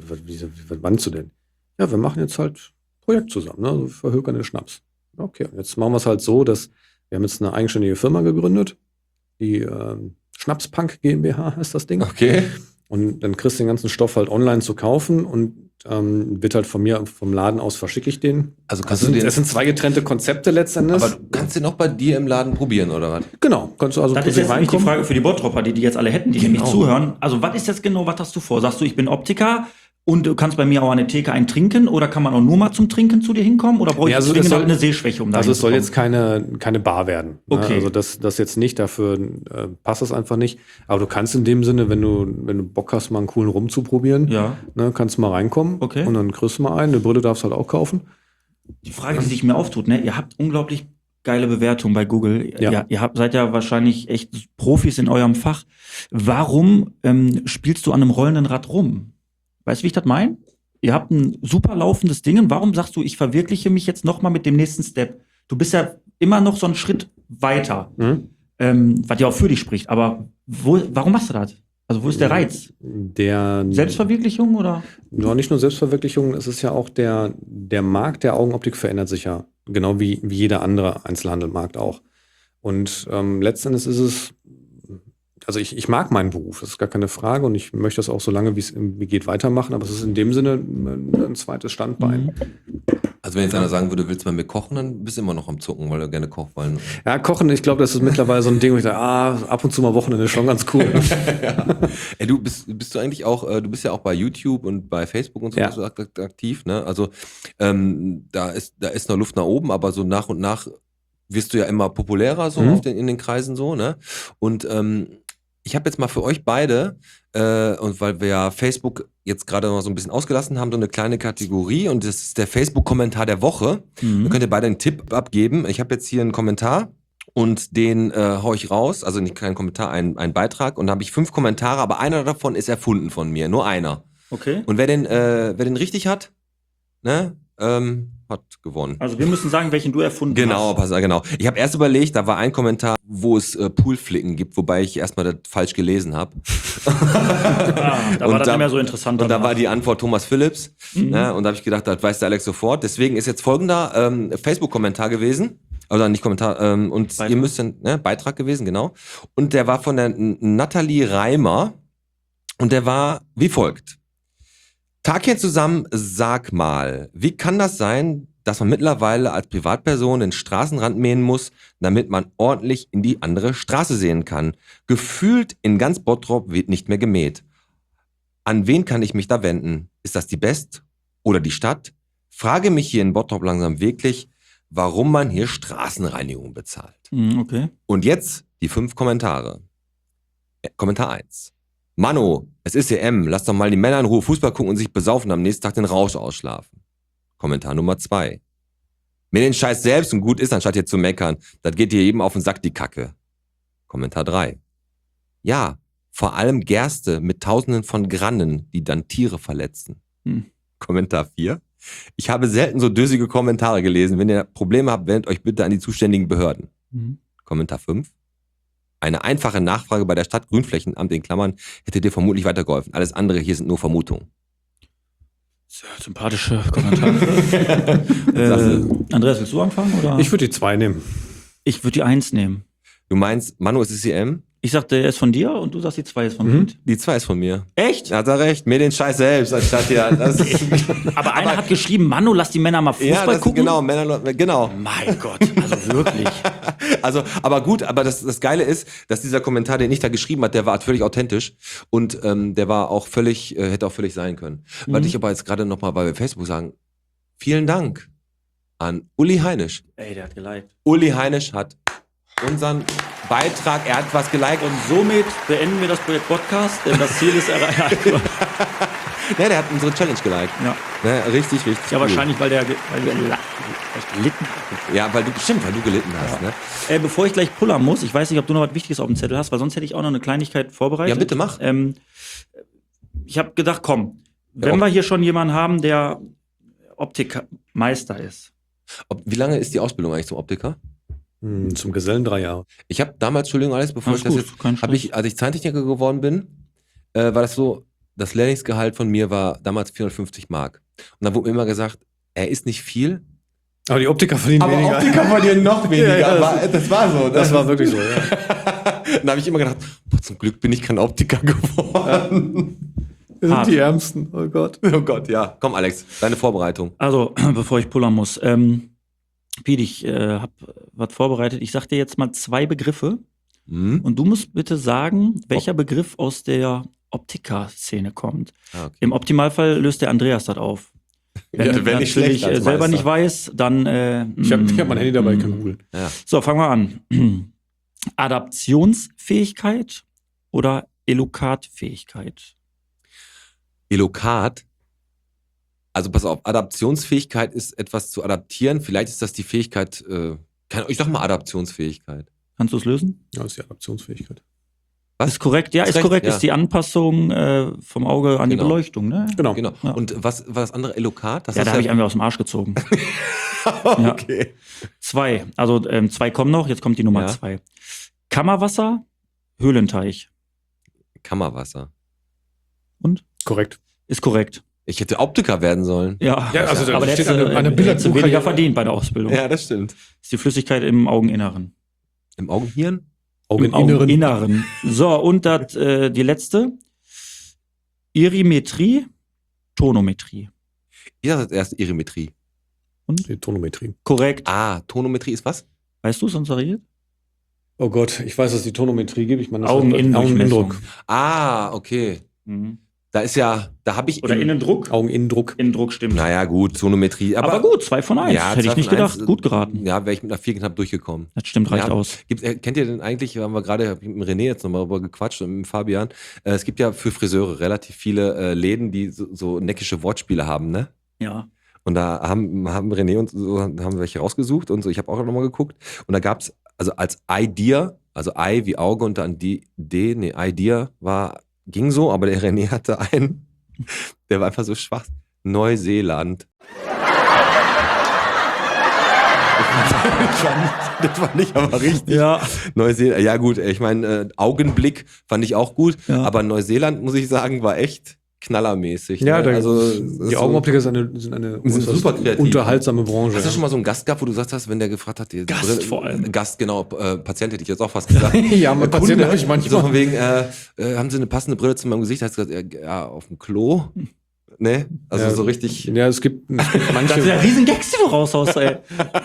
was meinst du denn? Ja, wir machen jetzt halt ein Projekt zusammen, ne? Also verhökern den Schnaps. Okay, und jetzt machen wir es halt so, dass wir haben jetzt eine eigenständige Firma gegründet, die Schnapspunk GmbH heißt das Ding. Okay. Und dann kriegst du den ganzen Stoff halt online zu kaufen und wird halt von mir vom Laden aus verschicke ich den. Also das sind zwei getrennte Konzepte letztendlich. Aber du kannst den auch bei dir im Laden probieren, oder was? Genau. Kannst du also das ist jetzt nämlich die Frage für die Bottropper, die jetzt alle hätten, die nämlich zuhören. Also was ist jetzt genau, was hast du vor? Sagst du, ich bin Optiker und du kannst bei mir auch an der Theke einen trinken oder kann man auch nur mal zum Trinken zu dir hinkommen oder brauche ich zwingend eine Sehschwäche, um da Also es soll jetzt keine Bar werden. Okay. Ne? Also das jetzt nicht, dafür passt das einfach nicht. Aber du kannst in dem Sinne, wenn du Bock hast, mal einen coolen Rum zu probieren, ne, kannst du mal reinkommen und dann kriegst du mal einen. Eine Brille darfst du halt auch kaufen. Die Frage, die sich mir auftut, ne, ihr habt unglaublich geile Bewertungen bei Google. Ja. Ihr seid ja wahrscheinlich echt Profis in eurem Fach. Warum spielst du an einem rollenden Rad rum? Weißt du, wie ich das meine? Ihr habt ein super laufendes Ding. Und warum sagst du, ich verwirkliche mich jetzt noch mal mit dem nächsten Step? Du bist ja immer noch so einen Schritt weiter, was ja auch für dich spricht. Aber warum machst du das? Also wo ist der Reiz? Selbstverwirklichung oder? Ja, nicht nur Selbstverwirklichung. Es ist ja auch der Markt der Augenoptik verändert sich ja. Genau wie jeder andere Einzelhandelmarkt auch. Und letztendlich ist es, also ich mag meinen Beruf, das ist gar keine Frage und ich möchte das auch so lange, wie es geht, weitermachen, aber es ist in dem Sinne ein zweites Standbein. Also wenn jetzt einer sagen würde, willst du bei mir kochen, dann bist du immer noch am Zucken, weil du gerne kochst. Ja, Kochen, ich glaube, das ist mittlerweile so ein Ding, wo ich sage, ab und zu mal Wochenende schon ganz cool. Ja. Ey, bist du eigentlich auch, du bist ja auch bei YouTube und bei Facebook und so aktiv, ne? Also da ist noch Luft nach oben, aber so nach und nach wirst du ja immer populärer so in den Kreisen so, ne? Und ich habe jetzt mal für euch beide, und weil wir ja Facebook jetzt gerade mal so ein bisschen ausgelassen haben, so eine kleine Kategorie und das ist der Facebook-Kommentar der Woche. Da könnt ihr beide einen Tipp abgeben. Ich habe jetzt hier einen Kommentar und den hau ich raus, also nicht kein Kommentar, ein Beitrag und da habe ich 5 Kommentare, aber einer davon ist erfunden von mir, nur einer. Okay. Und wer den richtig hat, ne, hat gewonnen. Also wir müssen sagen, welchen du erfunden Genau, hast. genau. Ich habe erst überlegt, da war ein Kommentar, wo es Poolflicken gibt, wobei ich erstmal das falsch gelesen habe. Da war das nicht mehr so interessant. Und da war die Antwort Thomas Phillips. Ne? Und da habe ich gedacht, das weiß der Alex sofort. Deswegen ist jetzt folgender Facebook-Kommentar gewesen. Oder nicht Kommentar, und Beitrag. ihr müsst Beitrag gewesen, genau. Und der war von der Nathalie Reimer. Und der war wie folgt. Tagchen zusammen, sag mal, wie kann das sein, dass man mittlerweile als Privatperson den Straßenrand mähen muss, damit man ordentlich in die andere Straße sehen kann? Gefühlt in ganz Bottrop wird nicht mehr gemäht. An wen kann ich mich da wenden? Ist das die Best oder die Stadt? Frage mich hier in Bottrop langsam wirklich, warum man hier Straßenreinigung bezahlt. Okay. Und jetzt die 5 Kommentare. Kommentar 1. Mano, es ist EM, lass doch mal die Männer in Ruhe Fußball gucken und sich besaufen, am nächsten Tag den Rausch ausschlafen. Kommentar Nummer 2. Mir den Scheiß selbst und gut ist, anstatt hier zu meckern. Das geht dir eben auf den Sack, die Kacke. Kommentar 3. Ja, vor allem Gerste mit Tausenden von Grannen, die dann Tiere verletzen. Kommentar 4. Ich habe selten so dösige Kommentare gelesen. Wenn ihr Probleme habt, wendet euch bitte an die zuständigen Behörden. Kommentar 5. Eine einfache Nachfrage bei der Stadt Grünflächenamt in Klammern hätte dir vermutlich weitergeholfen. Alles andere hier sind nur Vermutungen. Sehr sympathische Kommentare. Andreas, willst du anfangen? Oder? Ich würde die 2 nehmen. Ich würde die 1 nehmen. Du meinst, Manu, es ist EM? Ich sagte, er ist von dir und du sagst, die 2 ist von mir. Die 2 ist von mir. Echt? Hat er recht. Mir den Scheiß selbst, anstatt hier. Das Aber einer hat geschrieben, Manu, lass die Männer mal Fußball gucken. Genau, Männer, genau. Mein Gott, also wirklich. Also, aber gut, aber das Geile ist, dass dieser Kommentar, den ich da geschrieben hat, der war völlig authentisch und der war auch völlig, hätte auch völlig sein können. Weil ich aber jetzt gerade nochmal bei Facebook sagen, vielen Dank an Uli Heinisch. Ey, der hat geliked. Uli Heinisch hat unseren Beitrag, er hat was geliked. Und somit beenden wir das Projekt Podcast, denn das Ziel ist erreicht. Ja, der hat unsere Challenge geliked. Ja. Ne, richtig, richtig. Ja, cool. wahrscheinlich, weil wir gelitten haben. Ja, weil du gelitten hast. Ne? Bevor ich gleich pullern muss, ich weiß nicht, ob du noch was Wichtiges auf dem Zettel hast, weil sonst hätte ich auch noch eine Kleinigkeit vorbereitet. Ja, bitte mach. Ich habe gedacht, komm, wenn wir hier schon jemanden haben, der Optikmeister ist. Wie lange ist die Ausbildung eigentlich zum Optiker? Zum Gesellen 3 Jahre. Ich habe damals, Entschuldigung, alles, bevor Alles ich das gut, jetzt, kein Stress. habe ich, als ich Zahntechniker geworden bin, war das so, das Lehrlingsgehalt von mir war damals 450 Mark. Und dann wurde mir immer gesagt, er ist nicht viel. Aber die Optiker verdienen weniger. Optiker verdienen noch weniger. Ja, das war so. Das war wirklich so, ja. Dann habe ich immer gedacht, boah, zum Glück bin ich kein Optiker geworden. Wir sind Hart. die Ärmsten, oh Gott. Oh Gott, ja. Komm, Alex, deine Vorbereitung. Also, bevor ich pullern muss. Piet, ich habe was vorbereitet. Ich sag dir jetzt mal 2 Begriffe und du musst bitte sagen, welcher Begriff aus der Optiker-Szene kommt. Okay. Im Optimalfall löst der Andreas das auf. Wenn Ja, er wenn nicht natürlich schlecht als selber Meister. nicht weiß, dann Ich hab mein Handy dabei, ich kann googeln. Ja. So, fangen wir an. Adaptionsfähigkeit oder Elokatfähigkeit? Elokat. Also pass auf, Adaptionsfähigkeit ist etwas zu adaptieren. Vielleicht ist das die Fähigkeit, ich sag mal Adaptionsfähigkeit. Kannst du es lösen? Ja, das ist die Adaptionsfähigkeit. Was? Ist korrekt, ja, Ist ist recht, korrekt. ja. Ist die Anpassung vom Auge an die Genau. Beleuchtung, ne? Genau. Genau. Ja. Und was war das andere? Elokat? Das Ja, ist da habe ich einfach aus dem Arsch gezogen. okay. 2. Also 2 kommen noch, jetzt kommt die Nummer Ja. 2. Kammerwasser, Höhlenteich. Kammerwasser. Und? Korrekt. Ist korrekt. Ich hätte Optiker werden sollen. Ja, Ja, also da aber der steht hätte eine weniger Billardbuchkarriere. verdient bei der Ausbildung. Ja, das stimmt. Ist die Flüssigkeit im Augeninneren. Im Augenhirn? Im Augeninneren. So, und die letzte. Irimetrie, Tonometrie. Ich sag das erst Irimetrie. Die Tonometrie. Korrekt. Ah, Tonometrie ist was? Weißt du es, sonst Ariel? Oh Gott, ich weiß, dass es die Tonometrie gibt. Ich meine, das Augeninnendurchmessung. Augeninnendruck. Ah, okay. Mhm. Da ist ja, da habe ich. Oder Innendruck? Augeninnendruck. Innendruck stimmt. Naja, gut, Tonometrie. Aber gut, 2 von 1. Ja, Hätte 2 ich nicht von gedacht. 1, Gut geraten. Ja, wäre ich mit einer 4 knapp durchgekommen. Das stimmt, reicht Ja. aus. Kennt ihr denn eigentlich, haben wir gerade hab ich mit René jetzt nochmal darüber gequatscht und mit Fabian, es gibt ja für Friseure relativ viele Läden, die so neckische Wortspiele haben, ne? Ja. Und da haben René und so haben welche rausgesucht und so. Ich habe auch nochmal geguckt. Und da gab's also als Idea, also I wie Auge und dann Idea ging so, aber der René hatte einen, der war einfach so schwach. Neuseeland. Das fand ich aber richtig. Ja. Neuseeland, ja gut, ich meine, Augenblick fand ich auch gut, Ja. aber Neuseeland, muss ich sagen, war echt knallermäßig. Ja, ne? die Augenoptiker sind eine sind super kreativ. unterhaltsame Branche. Hast du schon mal so einen Gast gehabt, wo du gesagt hast, wenn der gefragt hat, Gast vor allem. Gast, genau, Patient hätte ich jetzt auch fast gesagt. Ja, mein Patient habe ich So manchmal. von wegen, haben sie eine passende Brille zu meinem Gesicht? Hast du gesagt, ja, auf dem Klo? Ne? Also Ja, so richtig. Ja, es gibt Das sind ja manche. riesen Gags, die du raushaust, ey.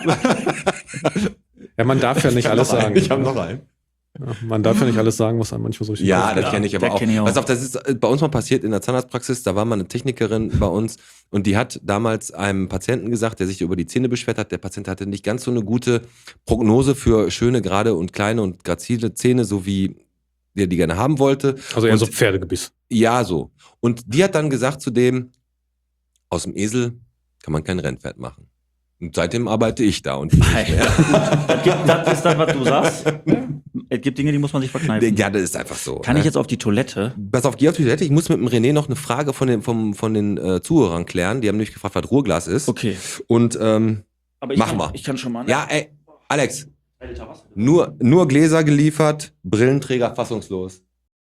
Ja, man darf ja nicht alles sagen. Ich habe noch einen. Ja, man darf ja nicht alles sagen, was einem manchmal so richtig Ja, aufgeht. das kenne ich aber der auch. kenn ich auch. Pass auf, das ist bei uns mal passiert in der Zahnarztpraxis. Da war mal eine Technikerin bei uns und die hat damals einem Patienten gesagt, der sich über die Zähne beschwert hat. Der Patient hatte nicht ganz so eine gute Prognose für schöne, gerade und kleine und grazile Zähne, so wie der die gerne haben wollte. Also eher Und- so Pferdegebiss. Ja, so. Und die hat dann gesagt zu dem, aus dem Esel kann man kein Rennpferd machen. Und seitdem arbeite ich da und die nicht mehr. Das ist dann, was du sagst. Es gibt Dinge, die muss man sich verkneifen. Ja, das ist einfach so. Kann ich jetzt auf die Toilette? Pass auf, geh auf die Toilette. Ich muss mit dem René noch eine Frage von den Zuhörern klären. Die haben nämlich gefragt, was Ruhrglas ist. Okay. Und Aber Machen wir. Ich kann schon mal. ja, ey, Alex, 3 Liter Wasser. nur Gläser geliefert, Brillenträger fassungslos.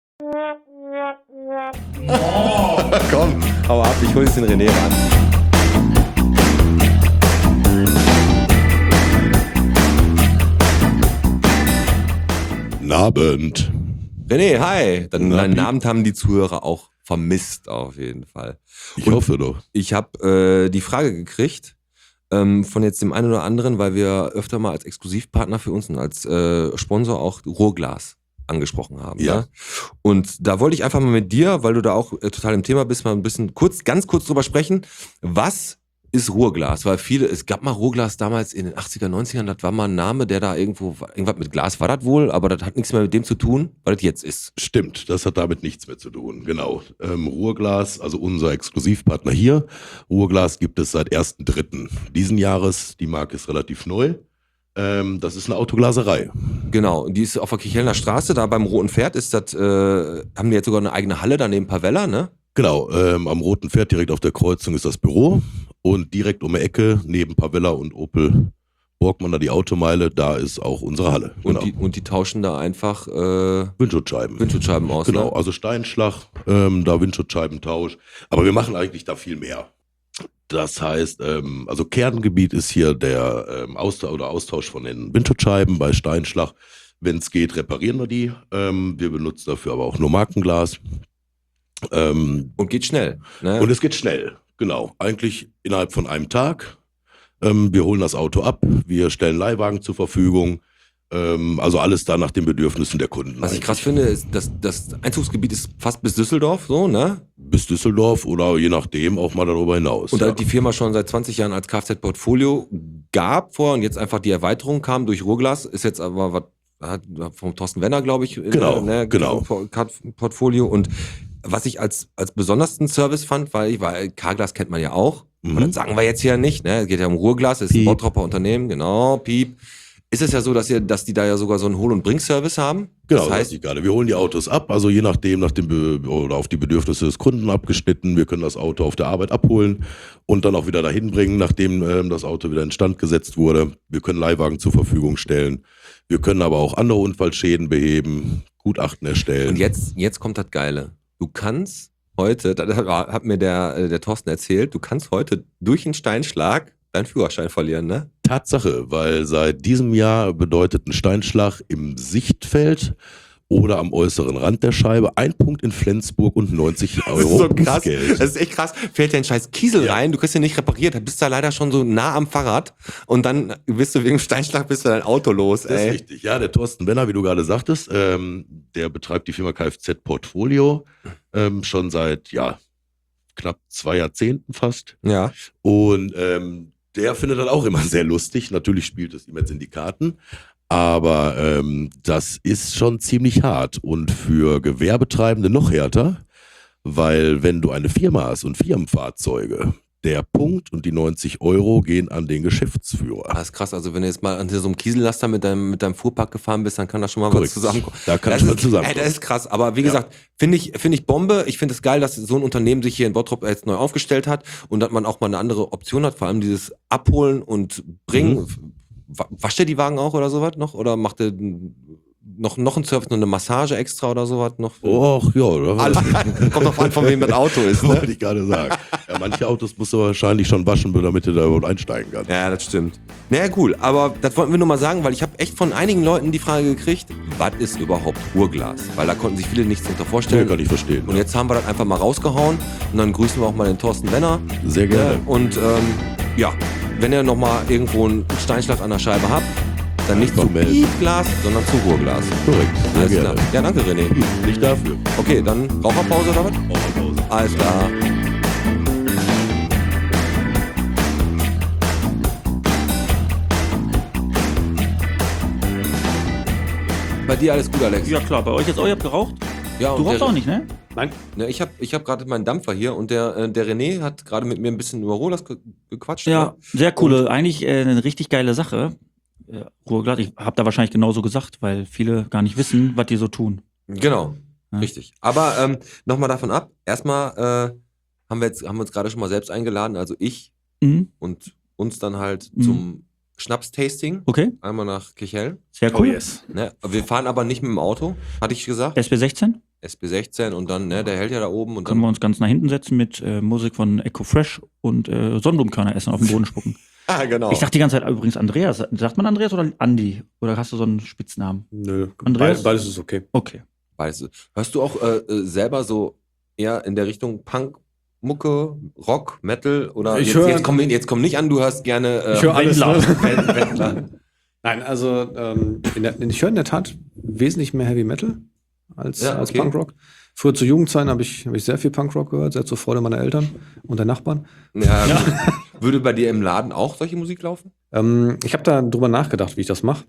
Komm, hau ab, ich hol jetzt den René ran. Abend. René, hi. Deinen Na, Abend haben die Zuhörer auch vermisst, auf jeden Fall. Ich hoffe doch. Ich habe die Frage gekriegt von jetzt dem einen oder anderen, weil wir öfter mal als Exklusivpartner für uns und als Sponsor auch Ruhrglas angesprochen haben. Ja. Ne? Und da wollte ich einfach mal mit dir, weil du da auch total im Thema bist, mal ein bisschen ganz kurz drüber sprechen. Was ist Ruhrglas? Weil es gab mal Ruhrglas damals in den 80er, 90ern, das war mal ein Name, der da irgendwas mit Glas war das wohl, aber das hat nichts mehr mit dem zu tun, was das jetzt ist. Stimmt, das hat damit nichts mehr zu tun, genau. Ruhrglas, also unser Exklusivpartner hier, Ruhrglas gibt es seit 1.3. diesen Jahres, die Marke ist relativ neu. Das ist eine Autoglaserei. Genau, die ist auf der Kichelner Straße, da beim Roten Pferd ist das, haben die jetzt sogar eine eigene Halle, daneben Pavella, ne? Genau, am Roten Pferd direkt auf der Kreuzung ist das Büro und direkt um die Ecke neben Pavella und Opel Borgmann da die Automeile, da ist auch unsere Halle. Genau. Und die tauschen da einfach Windschutzscheiben. Windschutzscheiben aus. Genau, Ne? also Steinschlag, da Windschutzscheibentausch. Aber wir machen eigentlich da viel mehr. Das heißt, also Kerngebiet ist hier der Austausch von den Windschutzscheiben bei Steinschlag. Wenn es geht, reparieren wir die. Wir benutzen dafür aber auch nur Markenglas. Und geht schnell. Ne? Und es geht schnell, genau. Eigentlich innerhalb von einem Tag. Wir holen das Auto ab, wir stellen Leihwagen zur Verfügung. Also alles da nach den Bedürfnissen der Kunden. Was ich krass finde, ist, dass das Einzugsgebiet ist fast bis Düsseldorf, so, ne? Bis Düsseldorf oder je nachdem auch mal darüber hinaus. Und ja. da die Firma schon seit 20 Jahren als Kfz-Portfolio gab vor und jetzt einfach die Erweiterung kam durch Ruhrglas, ist jetzt aber was vom Thorsten Wenner, glaube ich, Genau, genau. Portfolio. Und was ich als besondersten Service fand, weil K-Glas kennt man ja auch, aber das sagen wir jetzt hier nicht, ne? Es geht ja um Ruhrglas, es ist ein Piep. Bottropper Unternehmen, genau, Piep. Ist es ja so, dass die da ja sogar so einen Hol- und Bring-Service haben? Genau, das heißt, ich gerade. Wir holen die Autos ab, also je nachdem, oder auf die Bedürfnisse des Kunden abgeschnitten. Wir können das Auto auf der Arbeit abholen und dann auch wieder dahin bringen, nachdem das Auto wieder instand gesetzt wurde. Wir können Leihwagen zur Verfügung stellen. Wir können aber auch andere Unfallschäden beheben, Gutachten erstellen. und jetzt kommt das Geile. Du kannst heute, das hat mir der Thorsten erzählt, du kannst heute durch einen Steinschlag deinen Führerschein verlieren, ne? Tatsache, weil seit diesem Jahr bedeutet ein Steinschlag im Sichtfeld oder am äußeren Rand der Scheibe 1 Punkt in Flensburg und 90 Euro Bußgeld. Das ist echt krass. Fällt dir ein scheiß Kiesel rein, du kriegst den nicht repariert, da bist du leider schon so nah am Fahrrad und dann bist du wegen Steinschlag bist du dein Auto los, Das ist ey. richtig. Ja, der Thorsten Wenner, wie du gerade sagtest, der betreibt die Firma Kfz Portfolio schon seit knapp 2 Jahrzehnten fast. Ja. Und der findet das auch immer sehr lustig. Natürlich spielt es ihm jetzt in die Karten. Aber das ist schon ziemlich hart und für Gewerbetreibende noch härter, weil wenn du eine Firma hast und Firmenfahrzeuge, der Punkt und die 90 Euro gehen an den Geschäftsführer. Das ist krass, also wenn du jetzt mal an so einem Kiesellaster mit deinem Fuhrpark gefahren bist, dann kann da schon mal Korrekt. was zusammenkommen. Da kann Das schon ist- was zusammenkommen. Ey, das ist krass, aber wie gesagt, finde ich Bombe. Ich finde es geil, dass so ein Unternehmen sich hier in Bottrop jetzt neu aufgestellt hat und dass man auch mal eine andere Option hat, vor allem dieses Abholen und Bringen. wascht ihr die Wagen auch oder sowas noch? Oder macht ihr noch einen Service, noch eine Massage extra oder sowas noch? Och, ja, oder? Kommt drauf an, von wem das Auto ist, ne? Wollte ich gerade sagen. Ja, manche Autos musst du wahrscheinlich schon waschen, damit du da überhaupt einsteigen kannst. Ja, das stimmt. Naja, cool. Aber das wollten wir nur mal sagen, weil ich habe echt von einigen Leuten die Frage gekriegt, was ist überhaupt Ruhrglas? Weil da konnten sich viele nichts darunter vorstellen. Ja, kann ich verstehen. Und jetzt haben wir das einfach mal rausgehauen. Und dann grüßen wir auch mal den Thorsten Benner. Sehr gerne. Und ja, wenn ihr nochmal irgendwo einen Steinschlag an der Scheibe habt, dann nicht Einfach zu melden. Piepglas, sondern zu Ruhrglas. Korrekt. Sehr Alles gerne. klar. Ja, danke René. Nicht dafür. Okay, dann Raucherpause oder was? Raucherpause. Alles klar. Bei dir alles gut, Alex? Ja klar, bei euch jetzt auch, ihr habt geraucht? Ja, Du und rauchst auch nicht, ne? Nein. Ne, ich hab gerade meinen Dampfer hier und der René hat gerade mit mir ein bisschen über Rollers gequatscht. Ja, Ne? sehr coole, eigentlich eine richtig geile Sache. Ruhrglas, ich habe da wahrscheinlich genauso gesagt, weil viele gar nicht wissen, was die so tun. Genau, Ja. richtig. Aber nochmal davon ab. Erstmal haben wir uns gerade schon mal selbst eingeladen, also ich Mhm. und uns dann halt Mhm. zum Schnaps-Tasting. Okay, Einmal nach Kirchhell. sehr Oh cool. yes. Ne? Wir fahren aber nicht mit dem Auto, hatte ich gesagt. SB16, SB16 und dann, ne, der hält ja da oben und können wir dann. uns ganz nach hinten setzen mit Musik von Echo Fresh und Sonnenblumenkörner essen, auf den Boden spucken. Ah, genau. Ich dachte die ganze Zeit übrigens Andreas. Sagt man Andreas oder Andi? Oder hast du so einen Spitznamen? Nö, Andreas? beides ist okay. Okay. Weißt du, hörst du auch selber so eher in der Richtung Punk, Mucke, Rock, Metal oder Ich jetzt komm nicht an, du hörst gerne Ich höre alles. Wendler. Ne? Wendler. Nein, also ich höre in der Tat wesentlich mehr Heavy Metal als okay. Punkrock. Früher zu Jugendzeiten habe ich sehr viel Punkrock gehört, sehr zur Freude meiner Eltern und der Nachbarn. Ja. Würde bei dir im Laden auch solche Musik laufen? Ich habe da drüber nachgedacht, wie ich das mache.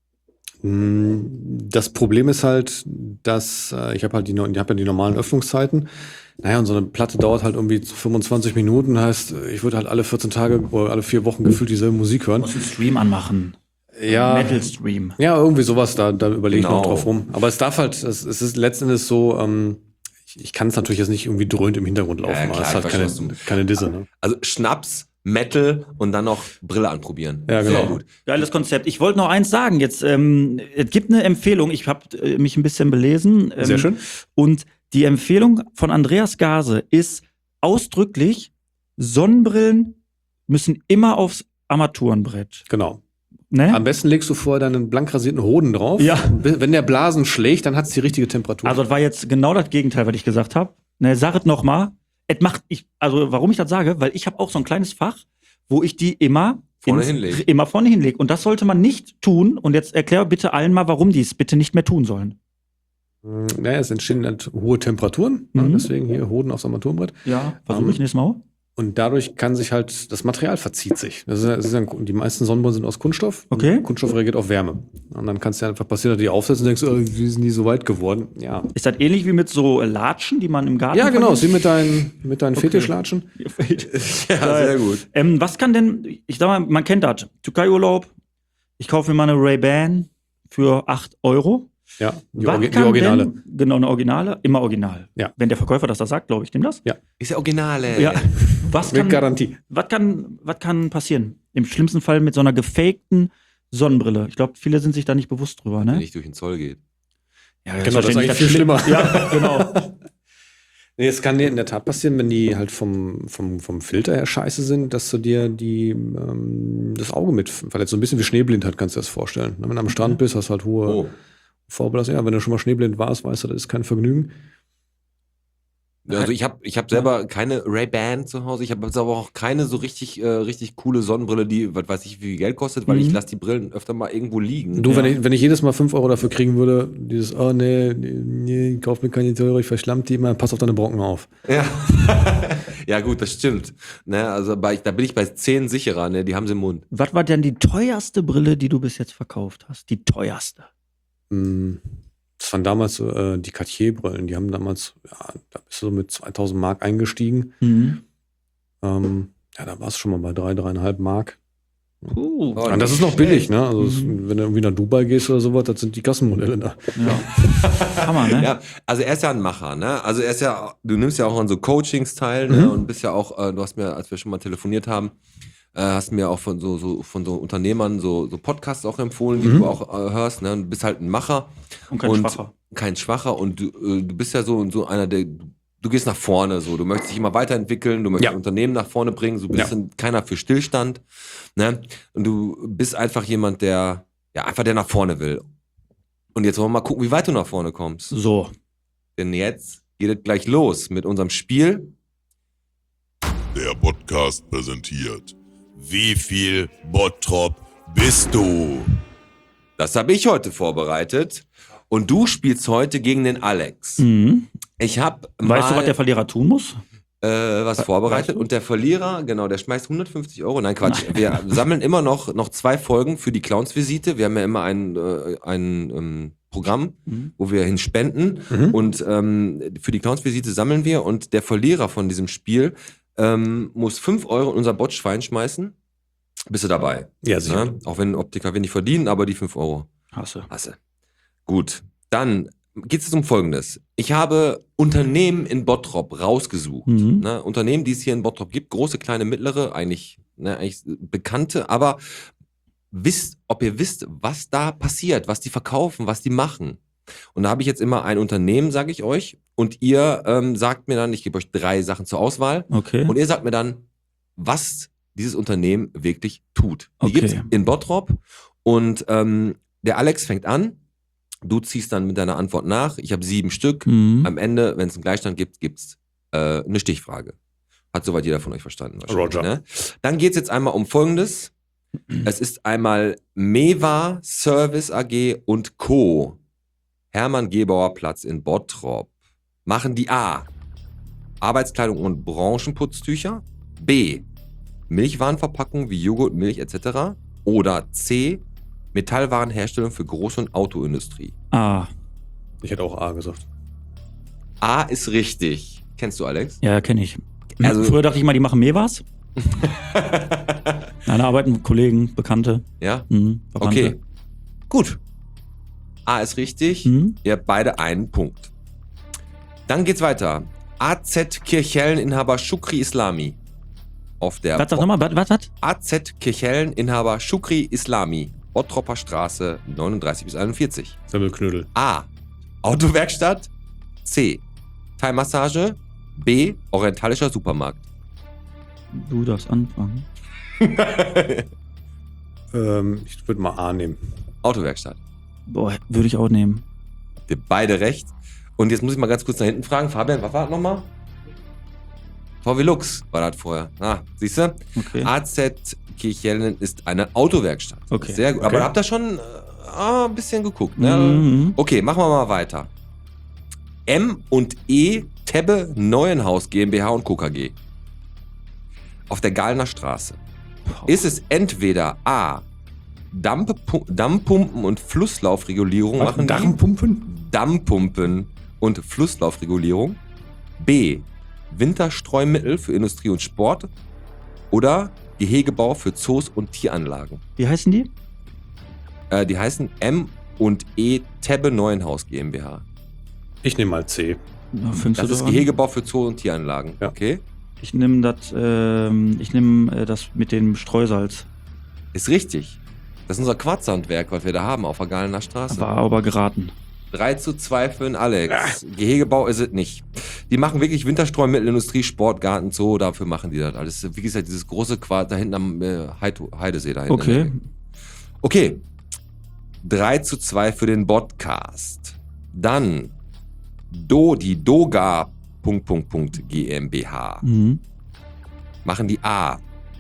Das Problem ist halt, dass ich habe ja die normalen Öffnungszeiten. Naja, und so eine Platte dauert halt irgendwie 25 Minuten. Heißt, ich würde halt alle 14 Tage oder alle 4 Wochen gefühlt dieselbe Musik hören. Du musst einen Stream anmachen. Ja, Metal-Stream. ja, irgendwie sowas, da überlege ich Genau. noch drauf rum. Aber es darf halt, es ist letzten Endes so, ich kann es natürlich jetzt nicht irgendwie dröhnt im Hintergrund laufen. Ja, aber klar, es ist halt ich verstehe, was keine Disse, ne? Also Schnaps, Metal und dann noch Brille anprobieren. Ja, genau. Sehr gut. Geiles Konzept. Ich wollte noch eins sagen. Jetzt, es gibt eine Empfehlung. Ich habe mich ein bisschen belesen. Sehr schön. Und die Empfehlung von Andreas Gase ist ausdrücklich, Sonnenbrillen müssen immer aufs Armaturenbrett. Genau. Ne? Am besten legst du vorher deinen blank rasierten Hoden drauf. Ja. Wenn der Blasen schlägt, dann hat es die richtige Temperatur. Also, das war jetzt genau das Gegenteil, was ich gesagt habe. Ne, sag es nochmal. Also, warum ich das sage, weil ich habe auch so ein kleines Fach, wo ich die immer Vorne hinlege. Immer vorne hinlege. Und das sollte man nicht tun. Und jetzt erklär bitte allen mal, warum die es bitte nicht mehr tun sollen. Naja, es entstehen halt hohe Temperaturen. Ne? Mhm. Deswegen hier Hoden aufs Armaturenbrett. Ja, versuche ich nächstes Mal. Und dadurch kann sich halt, das Material verzieht sich. Die meisten Sonnenbrillen sind aus Kunststoff. Okay. Und Kunststoff reagiert auf Wärme. Und dann kann es ja einfach passieren, dass du die aufsetzt und denkst, wie sind die so weit geworden? Ja. Ist das ähnlich wie mit so Latschen, die man im Garten Ja, genau, verliert? ist wie mit deinen Fetischlatschen. Ja, sehr gut. Was kann denn, ich sag mal, man kennt das, Türkei-Urlaub, ich kaufe mir mal eine Ray-Ban für 8 €. Ja, die Was kann Originale. Denn, genau, eine Originale, immer original. Ja. Wenn der Verkäufer das da sagt, glaube ich dem das. Ist ja Originale. Ja. Was Mit kann, Garantie. was kann passieren? Im schlimmsten Fall mit so einer gefakten Sonnenbrille. Ich glaube, viele sind sich da nicht bewusst drüber, Wenn ne? nicht durch den Zoll geht. Ja, Genau, das ist wahrscheinlich eigentlich viel schlimmer. Ja, genau. Nee, es kann dir in der Tat passieren, wenn die halt vom Filter her scheiße sind, dass du dir das Auge mit verletzt. So ein bisschen wie Schneeblindheit kannst du dir das vorstellen. Wenn du am Strand bist, hast du halt hohe Oh. Vorbelastung. Ja, wenn du schon mal schneeblind warst, weißt du, das ist kein Vergnügen. Also ich hab selber keine Ray-Ban zu Hause. Ich habe jetzt aber auch keine so richtig coole Sonnenbrille, die, was weiß ich, wie viel Geld kostet, weil ich lasse die Brillen öfter mal irgendwo liegen. Du, Ja. wenn ich jedes Mal 5 € dafür kriegen würde, dieses, oh nee, kauf mir keine teure, ich verschlamm die immer, pass auf deine Brocken auf. Ja. Ja, gut, das stimmt. Ne, also da bin ich bei 10 sicherer, ne? Die haben sie im Mund. Was war denn die teuerste Brille, die du bis jetzt verkauft hast? Die teuerste. Das waren damals die Cartier-Brillen, die haben damals, ja, da bist du so mit 2000 Mark eingestiegen. Mhm. Ja, da war es schon mal bei 3,5 Mark. Oh, Und das ist noch billig, ne? Also wenn du irgendwie nach Dubai gehst oder sowas, das sind die Kassenmodelle da. Ja. Hammer, ne? Ja, also er ist ja ein Macher, ne? Also er ist ja, du nimmst ja auch an so Coachings teil, ne? Und bist ja auch, du hast mir, als wir schon mal telefoniert haben, Hast mir auch von so Unternehmern so Podcasts auch empfohlen, die du auch hörst. Ne? Du bist halt ein Macher. Und kein Schwacher. Kein Schwacher. Und du bist ja so einer, der. Du gehst nach vorne, so. Du möchtest dich immer weiterentwickeln, du möchtest Unternehmen nach vorne bringen, du bist keiner für Stillstand. Ne? Und du bist einfach jemand, der nach vorne will. Und jetzt wollen wir mal gucken, wie weit du nach vorne kommst. So. Denn jetzt geht es gleich los mit unserem Spiel. Der Podcast präsentiert. Wie viel Bottrop bist du? Das habe ich heute vorbereitet. Und du spielst heute gegen den Alex. Mhm. Ich habe Weißt du, was der Verlierer tun muss? Was vorbereitet. Und der Verlierer, genau, der schmeißt 150 €. Nein, Quatsch. Wir sammeln immer noch 2 Folgen für die Clownsvisite. Wir haben ja immer ein Programm, wo wir hinspenden. Und für die Clownsvisite sammeln wir. Und der Verlierer von diesem Spiel muss 5 € in unser Botschwein schmeißen. Bist du dabei? Ja, sicher. Ne? Auch wenn Optiker wenig verdienen, aber die 5 €. Hasse. Gut, dann geht es um Folgendes. Ich habe Unternehmen in Bottrop rausgesucht. Ne? Unternehmen, die es hier in Bottrop gibt. Große, kleine, mittlere, eigentlich bekannte. Aber ob ihr wisst, was da passiert, was die verkaufen, was die machen. Und da habe ich jetzt immer ein Unternehmen, sage ich euch. Und ihr sagt mir dann, ich gebe euch 3 Sachen zur Auswahl. Okay. Und ihr sagt mir dann, was dieses Unternehmen wirklich tut. Die Okay. gibt's in Bottrop. Und der Alex fängt an. Du ziehst dann mit deiner Antwort nach. Ich habe 7 Stück. Am Ende, wenn es einen Gleichstand gibt, gibt's eine Stichfrage. Hat soweit jeder von euch verstanden. Roger. Ne? Dann geht's jetzt einmal um Folgendes. Es ist einmal Mewa Service AG und Co. Hermann Gebauer Platz in Bottrop. Machen die A. Arbeitskleidung und Branchenputztücher. B. Milchwarenverpackung wie Joghurt, Milch etc. Oder C. Metallwarenherstellung für Groß- und Autoindustrie. Ah. Ich hätte auch A gesagt. A ist richtig. Kennst du, Alex? Ja, kenne ich. Also- Früher dachte ich mal, die machen Mewas. Nein, da arbeiten Kollegen, Bekannte. Ja? Verwandte. Okay. Gut. A ist richtig. Ihr habt beide einen Punkt. Dann geht's weiter. AZ Kirchhellen-Inhaber Shukri Islami. Auf der Was, sag nochmal, was? AZ Kirchhellen-Inhaber Shukri Islami. Bottropper Straße 39 bis 41. Semmelknödel. A. Autowerkstatt. C. Thai-Massage. B. Orientalischer Supermarkt. Du darfst anfangen. Ich würde mal A nehmen. Autowerkstatt. Boah, würde ich auch nehmen. Habt ihr beide recht. Und jetzt muss ich mal ganz kurz nach hinten fragen. Fabian, was war das nochmal? VW Lux war das vorher. Siehst du? Okay. AZ Kirchhellen ist eine Autowerkstatt. Okay. Sehr gut. Okay. Aber habt ihr schon ein bisschen geguckt, ne? Okay, machen wir mal weiter. M&E Tebbe Neuenhaus GmbH und Co. KG. Auf der Gallner Straße. Ist es entweder A. Dammpumpen und Flusslaufregulierung machen die? Darmpumpen? Dammpumpen und Flusslaufregulierung. B. Winterstreumittel für Industrie und Sport. Oder Gehegebau für Zoos und Tieranlagen. Wie heißen die? Die heißen M&E Tebbe Neuenhaus GmbH. Ich nehme mal C. Na, fängst Das du ist da an? Gehegebau für Zoos und Tieranlagen. Ja. Okay? Ich nehme das mit dem Streusalz. Ist richtig. Das ist unser Quarzhandwerk, was wir da haben auf der Galener Straße. War aber geraten. 3:2 für den Alex. Gehegebau ist es nicht. Die machen wirklich Winterstreumittel, Industrie, Sport, Garten, Zoo. Dafür machen die das alles. Wie gesagt, dieses große Quarz da hinten am Heidesee da hinten. Okay. Okay. 3:2 für den Podcast. Dann die Doga ... GmbH. Machen die A.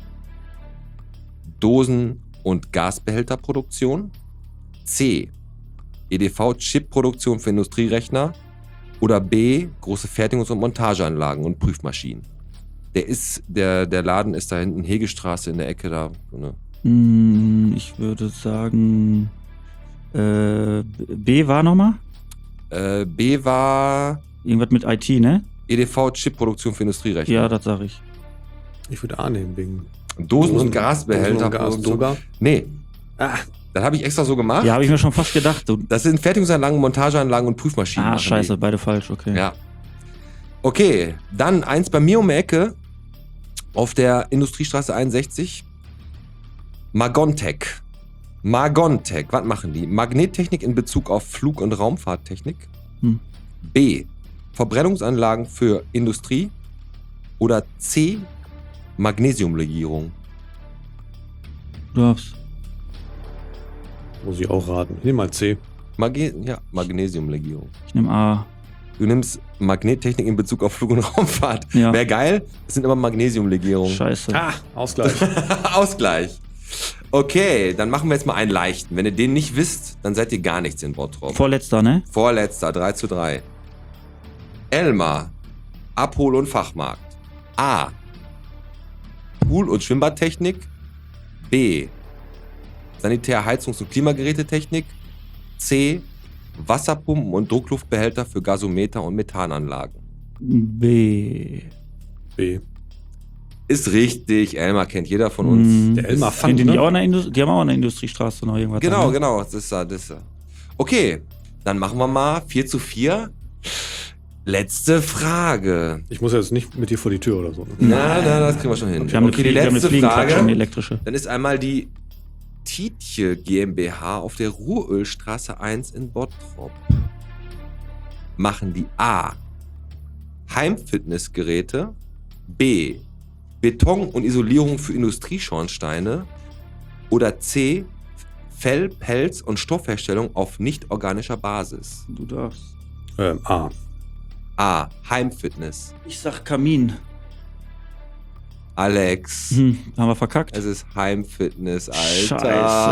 Dosen- und Gasbehälterproduktion. C. EDV-Chip-Produktion für Industrierechner. Oder B. Große Fertigungs- und Montageanlagen und Prüfmaschinen. Der Laden ist da hinten, Hegestraße in der Ecke da. Ne? Ich würde sagen, B war nochmal? B war Irgendwas mit IT, ne? EDV-Chip-Produktion für Industrierechner. Ja, das sage ich. Ich würde A nehmen, wegen Dosen- und Gasbehälter. Gas sogar. Nee. Das habe ich extra so gemacht. Ja, habe ich mir schon fast gedacht. Das sind Fertigungsanlagen, Montageanlagen und Prüfmaschinen. Ah, machen scheiße, die. beide falsch, okay. Ja. Okay, dann eins bei mir um die Ecke auf der Industriestraße 61. Magontech. Magontech, was machen die? Magnettechnik in Bezug auf Flug- und Raumfahrttechnik. B. Verbrennungsanlagen für Industrie. Oder C. Magnesiumlegierung. Du darfst. Muss ich auch raten. Ich nehme mal C. Magnesiumlegierung. Ich nehme A. Du nimmst Magnettechnik in Bezug auf Flug- und Raumfahrt. Ja. Wäre geil, es sind immer Magnesiumlegierungen. Scheiße. Ausgleich. Ausgleich. Okay, dann machen wir jetzt mal einen leichten. Wenn ihr den nicht wisst, dann seid ihr gar nichts in Bottrop. Vorletzter, ne? Vorletzter, 3:3. Elmar, Abhol- und Fachmarkt. A. Pool- und Schwimmbadtechnik. B. Sanitär-, Heizungs- und Klimagerätetechnik. C. Wasserpumpen und Druckluftbehälter für Gasometer und Methananlagen. B. B. Ist richtig, Elmar kennt jeder von uns. Der Elmar Finden Fand, die, ne? auch die haben auch eine Industriestraße noch irgendwas. Genau, ne? genau. Das ist er. Okay, dann machen wir mal 4:4. Letzte Frage. Ich muss jetzt nicht mit dir vor die Tür oder so. Ne? Na, das kriegen wir schon hin. Wir haben Okay, die wir haben eine letzte Fliegenklatsche, eine Frage. elektrische. Dann ist einmal die Tietje GmbH auf der Ruhrölstraße 1 in Bottrop. Machen die A. Heimfitnessgeräte. B. Beton und Isolierung für Industrieschornsteine. Oder C. Fell-, Pelz- und Stoffherstellung auf nicht-organischer Basis. Du darfst. A. A. Heimfitness. Ich sag Kamin. Alex. Haben wir verkackt? Es ist Heimfitness, Alter.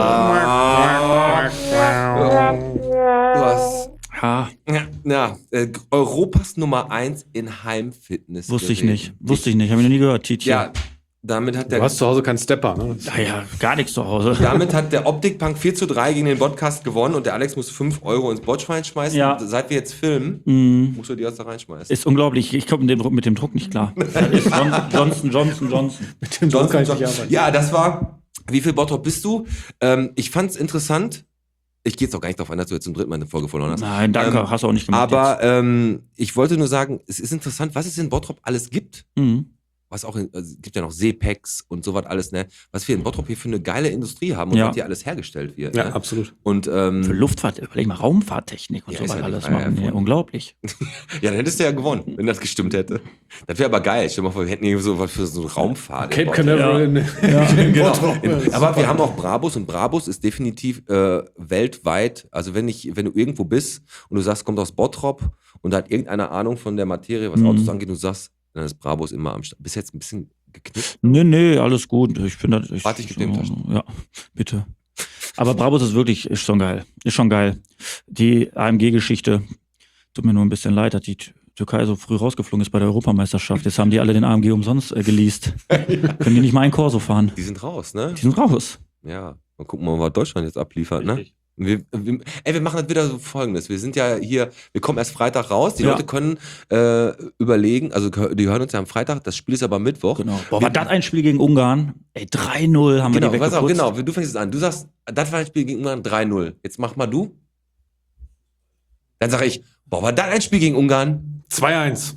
Du hast Ja, Europas Nummer 1 in Heimfitness. wusste ich nicht. Habe ich noch nie gehört, Titi. Ja, damit hat Du hast zu Hause keinen Stepper, ne? Ja, gar nichts zu Hause. damit hat der Optikpunk 4:3 gegen den Podcast gewonnen und der Alex muss 5 Euro ins Botschwein schmeißen. Ja. Seit wir jetzt filmen, musst du die erst da reinschmeißen. Ist unglaublich. Ich komme mit dem Druck nicht klar. Das ist Johnson. Mit dem Druck kann ich nicht arbeiten. Ja, das war. Wie viel Bottrop bist du? Ich fand's interessant. Ich gehe jetzt auch gar nicht darauf ein, dass du jetzt zum dritten Mal eine Folge verloren hast. Nein, danke. Hast du auch nicht gemacht. Aber ich wollte nur sagen, es ist interessant, was es in Bottrop alles gibt. jetzt. Was auch es gibt ja noch Seepex und sowas alles, ne? Was wir in Bottrop hier für eine geile Industrie haben und Ja. was hier alles hergestellt wird. Ja, Ne? absolut. Und Für Luftfahrt, überleg mal, Raumfahrttechnik und Ja, so ist was ja alles die Reihe machen. Ja, erfunden. unglaublich. ja, dann hättest du ja gewonnen, wenn das gestimmt hätte. Das wäre aber geil. Stell dir mal vor, wir hätten irgendwie so was für so eine Raumfahrt. in Cape Bottrop. Canaveral in Genau. Bottrop. Aber wir haben auch Brabus und Brabus ist definitiv weltweit, also wenn du irgendwo bist und du sagst, kommt aus Bottrop und da hat irgendeine Ahnung von der Materie, was Autos angeht, und du sagst, dann ist Brabus immer am Start. Bist jetzt ein bisschen geknickt? Nee, alles gut. Ich finde das. Warte, ich geb dir einen Taschen. Ja, bitte. Aber Brabus ist schon geil. Ist schon geil. Die AMG-Geschichte, tut mir nur ein bisschen leid, dass die Türkei so früh rausgeflogen ist bei der Europameisterschaft. Jetzt haben die alle den AMG umsonst geleast. Können die nicht mal einen Corso fahren? Die sind raus, ne? Die sind raus. Ja. Mal gucken, was Deutschland jetzt abliefert, ne? Wir machen das wieder so Folgendes. Wir sind ja hier, wir kommen erst Freitag raus. Die Ja. Leute können überlegen, also die hören uns ja am Freitag, das Spiel ist aber Mittwoch. Genau. Boah, war das ein Spiel gegen Ungarn? Ey, 3-0 haben Genau, wir die pass auf, weggeputzt. genau. Du fängst es an. Du sagst, das war ein Spiel gegen Ungarn 3-0. Jetzt mach mal du. Dann sage ich, boah, war das ein Spiel gegen Ungarn? 2-1.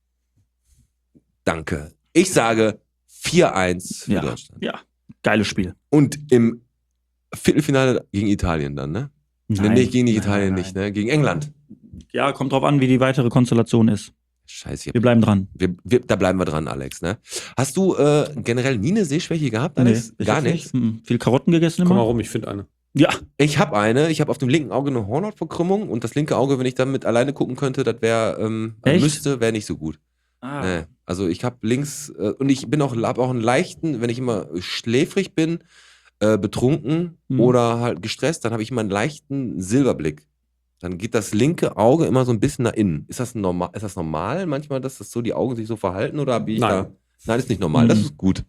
Danke. Ich sage 4-1 für Ja. Deutschland. Ja, geiles Spiel. Und im Viertelfinale gegen Italien dann, ne? Nee, nicht gegen Italien nicht, ne? Gegen England. Ja, kommt drauf an, wie die weitere Konstellation ist. Scheiße, Wir bleiben dran. da bleiben wir dran, Alex, ne? Hast du generell nie eine Sehschwäche gehabt, Alex? bis Gar jetzt nichts? nicht. Viel Karotten gegessen Komm mal immer? rum, ich finde eine. Ja. Ich habe eine. Ich habe auf dem linken Auge eine Hornhautverkrümmung und das linke Auge, wenn ich damit alleine gucken könnte, das wäre, Echt? wäre nicht so gut. Ah. Nee. Also ich habe links und ich bin hab auch einen leichten, wenn ich immer schläfrig bin, betrunken oder halt gestresst, dann habe ich immer einen leichten Silberblick. Dann geht das linke Auge immer so ein bisschen nach innen. Ist das normal manchmal, dass das so die Augen sich so verhalten oder bin ich Nein. da? Nein, ist nicht normal. Das ist gut.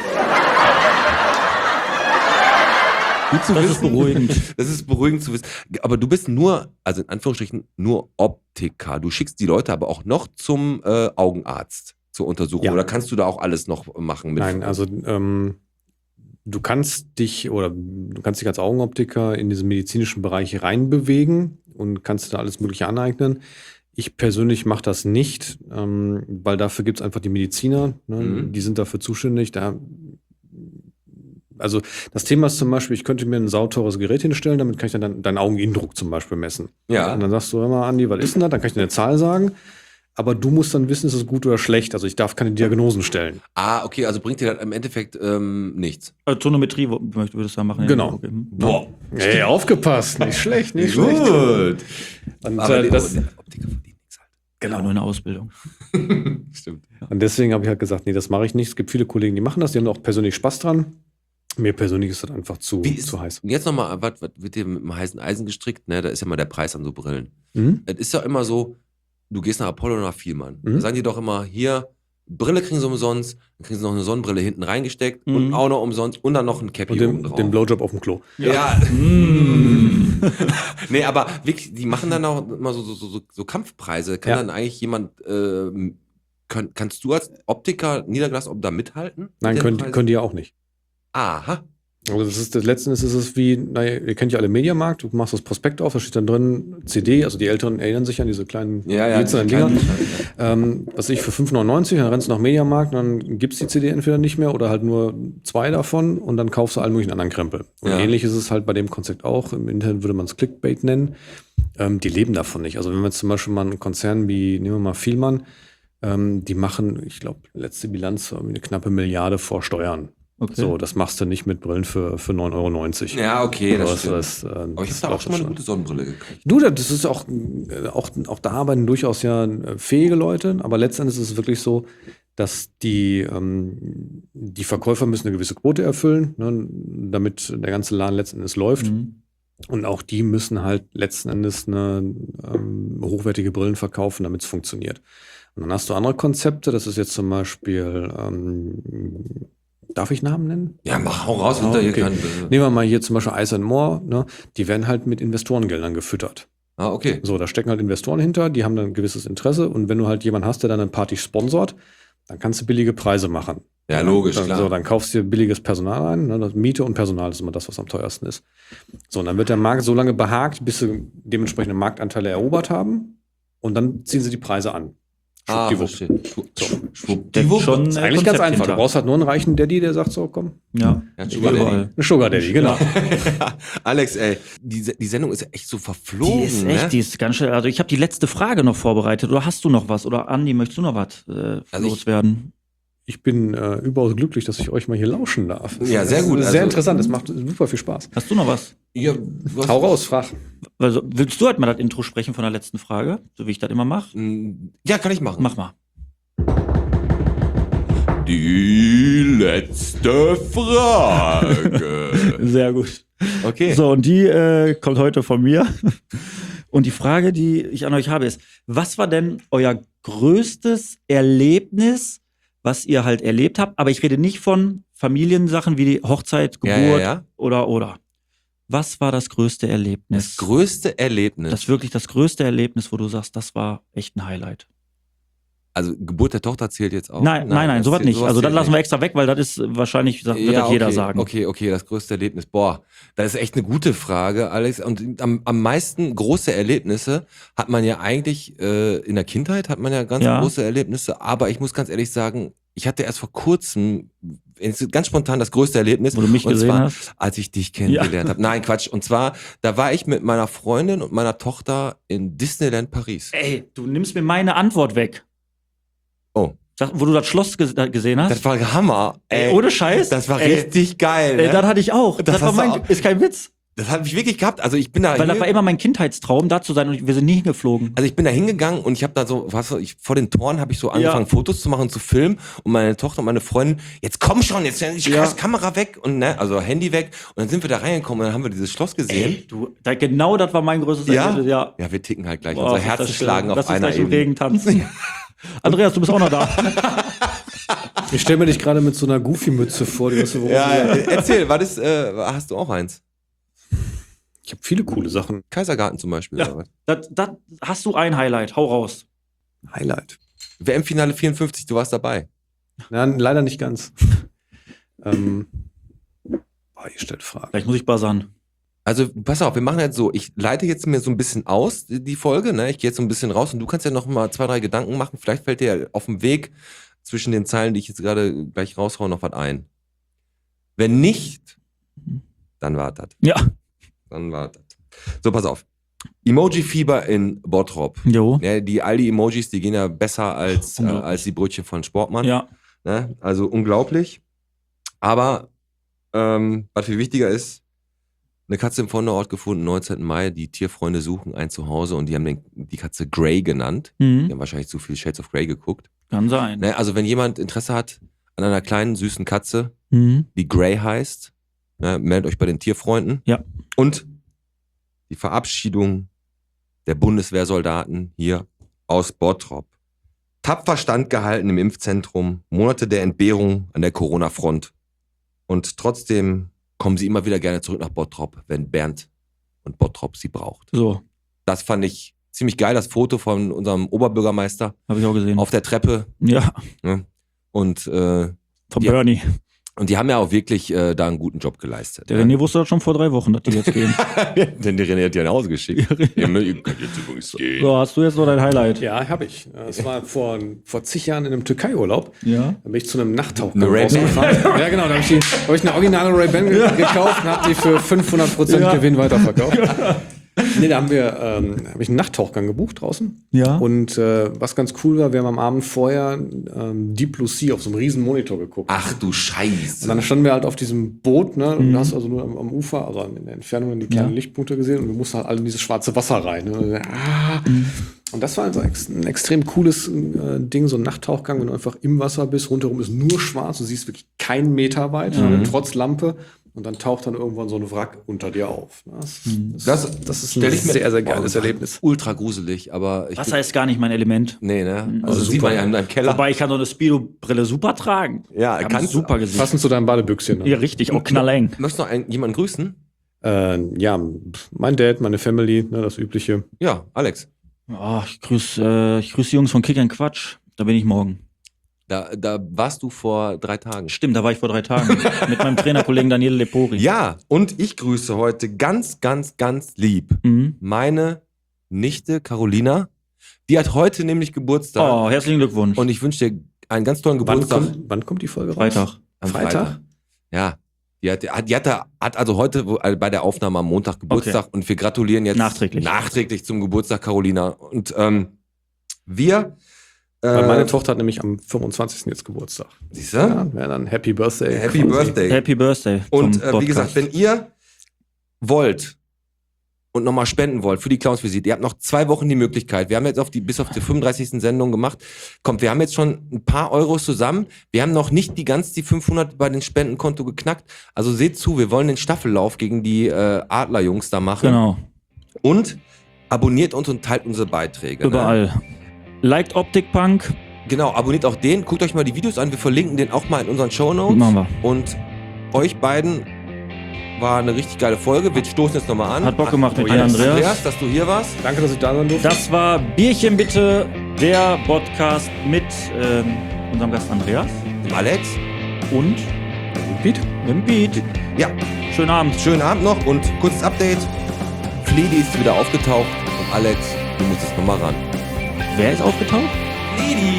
Gut zu Das ist wissen. beruhigend. Das ist beruhigend zu wissen. Aber du bist nur, also in Anführungsstrichen, nur Optiker. Du schickst die Leute aber auch noch zum Augenarzt zur Untersuchung. Ja. Oder kannst du da auch alles noch machen? Nein, also du kannst dich als Augenoptiker in diesen medizinischen Bereich reinbewegen und kannst dir da alles Mögliche aneignen. Ich persönlich mache das nicht, weil dafür gibt es einfach die Mediziner, ne? Die sind dafür zuständig. Da Also das Thema ist zum Beispiel, ich könnte mir ein sauteures Gerät hinstellen, damit kann ich dann deinen Augeninnendruck zum Beispiel messen. Ja. Und dann sagst du immer, Andi, was ist denn das? Dann kann ich dir eine Zahl sagen. Aber du musst dann wissen, ist es gut oder schlecht. Also ich darf keine Diagnosen stellen. Okay, also bringt dir das im Endeffekt nichts. Tonometrie würdest du da machen. Genau. Ja, okay. Boah. Hey, aufgepasst. Nicht schlecht, nicht schlecht. Gut. Und, Aber das, Optiker verdient nichts halt. Genau, nur eine Ausbildung. Stimmt. und deswegen habe ich halt gesagt, nee, das mache ich nicht. Es gibt viele Kollegen, die machen das. Die haben auch persönlich Spaß dran. Mir persönlich ist das einfach zu heiß. Jetzt nochmal, was wird dir mit dem heißen Eisen gestrickt? Ne, da ist ja mal der Preis an so Brillen. Mhm. Es ist ja immer so, du gehst nach Apollo oder nach Vielmann. Mhm. Da sagen die doch immer, hier, Brille kriegen sie umsonst, dann kriegen sie noch eine Sonnenbrille hinten reingesteckt Mhm. und auch noch umsonst und dann noch ein Cappy Und oben drauf. den Blowjob auf dem Klo. Ja. Nee, aber wirklich, die machen dann auch immer so Kampfpreise. Kann Ja. dann eigentlich jemand, kannst du als Optiker Niederglas da mithalten? Nein, Mit den können Preisen? die ja auch nicht. Aha. Also letzten Endes ist es wie, naja, ihr kennt ja alle Mediamarkt, du machst das Prospekt auf, da steht dann drin CD, also die Älteren erinnern sich an diese kleinen glitzernden Dinger. Was ich für 5,99, dann rennst du nach Mediamarkt, dann gibt's die CD entweder nicht mehr oder halt nur 2 davon und dann kaufst du allen möglichen anderen Krempel. Und Ja. ähnlich ist es halt bei dem Konzept auch, im Internet würde man es Clickbait nennen. Die leben davon nicht. Also wenn wir jetzt zum Beispiel mal einen Konzern wie, nehmen wir mal Vielmann, die machen, ich glaube, letzte Bilanz irgendwie eine knappe Milliarde vor Steuern. Okay. So, das machst du nicht mit Brillen für 9,90 €. Ja, okay, das Aber stimmt. aber Aber ich habe da auch schon mal eine gute Sonnenbrille gekriegt. Du, das ist auch da arbeiten durchaus ja fähige Leute, aber letztendlich ist es wirklich so, dass die Verkäufer müssen eine gewisse Quote erfüllen, ne, damit der ganze Laden letzten Endes läuft. Mhm. Und auch die müssen halt letzten Endes eine hochwertige Brillen verkaufen, damit es funktioniert. Und dann hast du andere Konzepte, das ist jetzt zum Beispiel, darf ich Namen nennen? Ja, hau raus, hinter okay. hier kann. Nehmen wir mal hier zum Beispiel Ice & More, ne? Die werden halt mit Investorengeldern gefüttert. Okay. So, da stecken halt Investoren hinter, die haben dann ein gewisses Interesse und wenn du halt jemanden hast, der dann eine Party sponsort, dann kannst du billige Preise machen. Ja, logisch, klar. So, dann kaufst du dir billiges Personal ein. Ne? Miete und Personal ist immer das, was am teuersten ist. So, und dann wird der Markt so lange behagt, bis sie dementsprechende Marktanteile erobert haben und dann ziehen sie die Preise an. Schwuppdiwupp. verstehe. Schwuppdiwupp. Schon Das ist eigentlich ganz Konzept einfach. hinter. Du brauchst halt nur einen reichen Daddy, der sagt so, komm, Ja, Ja, ein Sugar überall. Daddy. ein Sugar Daddy, genau. Alex, ey, die Sendung ist ja echt so verflogen. Die ist echt, ne? die ist ganz schön. Also ich habe die letzte Frage noch vorbereitet. Oder hast du noch was? Oder Andi, möchtest du noch was Also loswerden? Ich bin überaus glücklich, dass ich euch mal hier lauschen darf. Ja, sehr gut. Das ist sehr Also- interessant, das macht super viel Spaß. Hast du noch was? Ja, Hau raus, frag. Also, willst du halt mal das Intro sprechen von der letzten Frage? So wie ich das immer mache? Ja, kann ich machen. Mach mal. Die letzte Frage. Sehr gut. Okay. So, und die kommt heute von mir. Und die Frage, die ich an euch habe, ist: Was war denn euer größtes Erlebnis, was ihr halt erlebt habt? Aber ich rede nicht von Familiensachen wie die Hochzeit, Geburt Ja. oder. Was war das größte Erlebnis? Das größte Erlebnis. Das wirklich das größte Erlebnis, wo du sagst, das war echt ein Highlight. Also Geburt der Tochter zählt jetzt auch. Nein, das sowas zählt- nicht. Also das zählt lassen wir nicht. extra weg, weil das ist wahrscheinlich, wird Ja, das jeder okay, sagen. Okay, das größte Erlebnis. Boah, das ist echt eine gute Frage, Alex. Und am meisten große Erlebnisse hat man ja eigentlich in der Kindheit, hat man ja ganz Ja. große Erlebnisse. Aber ich muss ganz ehrlich sagen, ich hatte erst vor kurzem ganz spontan das größte Erlebnis. Wo du mich und gesehen zwar, hast. als ich dich kennengelernt habe. Nein, Quatsch. Und zwar, da war ich mit meiner Freundin und meiner Tochter in Disneyland Paris. Ey, du nimmst mir meine Antwort weg. Oh. Wo du das Schloss gesehen hast? Das war Hammer. Ey, ohne Scheiß? Das war Ey, richtig geil. Ey, Ne? das hatte ich auch. Das Das war hast du mein, auch. ist kein Witz. Das habe ich wirklich gehabt. Also ich bin da Weil das war immer mein Kindheitstraum, da zu sein und wir sind nie hingeflogen. Also ich bin da hingegangen und ich habe da so, vor den Toren habe ich so angefangen, Fotos zu machen, zu filmen und meine Tochter und meine Freundin, jetzt komm schon, jetzt ist die Kamera weg und ne, also Handy weg und dann sind wir da reingekommen und dann haben wir dieses Schloss gesehen. Ey, genau das war mein größtes Ja? Erlebnis, ja. Ja, wir ticken halt gleich. Boah, Unsere ist das Herzen schön. schlagen auf Lass uns einer gleich im Ebene. Regen tanzen. Andreas, du bist auch noch da. Ich stelle mir dich gerade mit so einer Goofy-Mütze vor. Die weißt du, Ja, erzähl, hast du auch eins? Ich habe viele coole Sachen. Kaisergarten zum Beispiel. Ja. Oder was? Das hast du ein Highlight, hau raus. Highlight. WM-Finale 54, du warst dabei. Nein, leider nicht ganz. Ihr stellt Fragen. Vielleicht muss ich buzzern. Also pass auf, wir machen jetzt so, ich leite jetzt mir so ein bisschen aus, die Folge, ne? Ich gehe jetzt so ein bisschen raus und du kannst ja noch mal 2, 3 Gedanken machen. Vielleicht fällt dir ja auf dem Weg zwischen den Zeilen, die ich jetzt gerade gleich raushaue, noch was ein. Wenn nicht, dann war das. Ja. Dann war das. So, pass auf. Emoji-Fieber in Bottrop. Jo. Ja, die Aldi-Emojis, die gehen ja besser als die Brötchen von Sportmann. Ja. Ne? Also unglaublich. Aber was viel wichtiger ist, eine Katze im Vonderort gefunden, 19. Mai. Die Tierfreunde suchen ein Zuhause und die haben die Katze Grey genannt. Die haben wahrscheinlich zu viel Shades of Grey geguckt. Kann sein. Ne? Also wenn jemand Interesse hat an einer kleinen, süßen Katze, die Grey heißt, ne, meldet euch bei den Tierfreunden. Ja. Und die Verabschiedung der Bundeswehrsoldaten hier aus Bottrop. Tapfer standgehalten im Impfzentrum, Monate der Entbehrung an der Corona-Front. Und trotzdem kommen sie immer wieder gerne zurück nach Bottrop, wenn Bernd und Bottrop sie braucht. So, Das fand ich ziemlich geil, das Foto von unserem Oberbürgermeister habe ich auch gesehen. auf der Treppe. Ja, Ne? Und von Ja. Bernie. die haben ja auch wirklich da einen guten Job geleistet. Der René wusste das schon vor 3 Wochen, dass die jetzt gehen. Denn der René hat die nach Hause geschickt. Ihr könnt jetzt übrigens gehen. So, hast du jetzt noch dein Highlight? Ja, habe ich. Das war vor zig Jahren in einem Türkei-Urlaub. Ja. Da bin ich zu einem Nachtauch Eine Ray-Ban? rausgefahren. Ja, genau. Da habe ich eine originale Ray-Ban gekauft und habe die für 500% Gewinn weiterverkauft. Nee, da habe ich einen Nachttauchgang gebucht draußen. Ja. Und was ganz cool war, wir haben am Abend vorher Deep Blue Sea auf so einem riesen Monitor geguckt. Ach du Scheiße. Und dann standen wir halt auf diesem Boot, ne? Und du hast also nur am Ufer, also in der Entfernung die kleinen Lichtpunkte gesehen und wir mussten halt alle in dieses schwarze Wasser rein. Ne? Und das war also ein extrem cooles Ding, so ein Nachttauchgang, wenn du einfach im Wasser bist, rundherum ist nur schwarz, du siehst wirklich keinen Meter weit, trotz Lampe. Und dann taucht dann irgendwann so ein Wrack unter dir auf. Das ist stell ein ich mir- sehr, sehr geiles Erlebnis. Ultra gruselig, aber ich Wasser ist gar nicht mein Element. nee, ne? Also Also sieht man ja in deinem Keller. Wobei ich kann so eine Speedo-Brille super tragen. Ja, Kann kannst super gesehen. Passend zu deinem Badebüchschen. Ne? Ja, richtig, auch knalleng. Möchtest du noch jemanden grüßen? Ja, mein Dad, meine Family, ne, das Übliche. Ja, Alex. Oh, ich grüße die Jungs von Kick and Quatsch. Da bin ich morgen. Da warst du vor 3 Tagen. Stimmt, da war ich vor 3 Tagen mit meinem Trainerkollegen Daniele Lepori. Ja, und ich grüße heute ganz, ganz, ganz lieb meine Nichte Carolina. Die hat heute nämlich Geburtstag. Oh, herzlichen Glückwunsch. Und ich wünsche dir einen ganz tollen Geburtstag. Wann kommt die Folge raus? Freitag. Am Freitag? Ja. Die hat also heute bei der Aufnahme am Montag Geburtstag und wir gratulieren jetzt nachträglich zum Geburtstag, Carolina. Und wir. Weil meine Tochter hat nämlich am 25. jetzt Geburtstag. Siehst du? Ja, wäre dann Happy Birthday. Happy Birthday. Happy Birthday. Und vom wie gesagt, Podcast. wenn ihr wollt und nochmal spenden wollt für die Clownsvisite, ihr habt noch 2 Wochen die Möglichkeit. Wir haben jetzt bis auf die 35. Sendung gemacht. Kommt, wir haben jetzt schon ein paar Euros zusammen. Wir haben noch nicht die 500 bei den Spendenkonto geknackt. Also seht zu, wir wollen den Staffellauf gegen die Adlerjungs da machen. Genau. Und abonniert uns und teilt unsere Beiträge. Überall. Liked Optic Punk. Genau, abonniert auch den. Guckt euch mal die Videos an. Wir verlinken den auch mal in unseren Shownotes. Machen wir. Und euch beiden war eine richtig geile Folge. Wir stoßen jetzt nochmal an. Hat Bock gemacht mit dir, Alex, Andreas. dass du hier warst. Danke, dass ich da sein durfte. Das war Bierchen bitte, der Podcast mit unserem Gast Andreas Alex. und Pete. dem Beat. Ja, Schönen Abend. schönen Abend noch und kurzes Update. Fleedy ist wieder aufgetaucht und Alex, du musst jetzt nochmal ran. Wer ist aufgetaucht? Fleedy!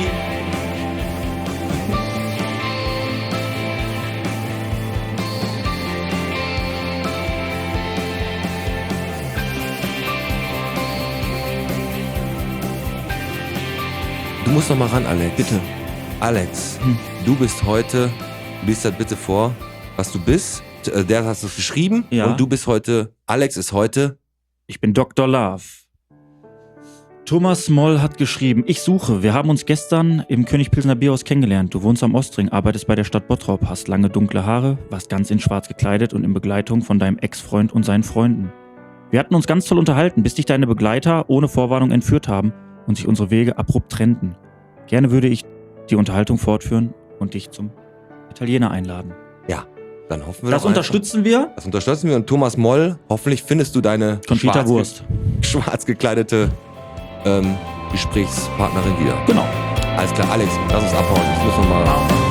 Du musst noch mal ran, Alex. Bitte. Alex, du bist heute, liest das bitte vor, was du bist. Der hast du geschrieben. Ja. Und du bist heute, Alex ist heute. Ich bin Dr. Love. Thomas Moll hat geschrieben, ich suche. Wir haben uns gestern im König Pilsner Bierhaus kennengelernt. Du wohnst am Ostring, arbeitest bei der Stadt Bottrop, hast lange dunkle Haare, warst ganz in schwarz gekleidet und in Begleitung von deinem Ex-Freund und seinen Freunden. Wir hatten uns ganz toll unterhalten, bis dich deine Begleiter ohne Vorwarnung entführt haben und sich unsere Wege abrupt trennten. Gerne würde ich die Unterhaltung fortführen und dich zum Italiener einladen. Dann hoffen wir Das doch einfach. unterstützen wir. Das unterstützen wir. Und Thomas Moll, hoffentlich findest du deine Conchita Wurst. schwarz gekleidete Gesprächspartnerin wieder. Genau. Alles klar, Alex, lass uns abhauen. Ich muss noch mal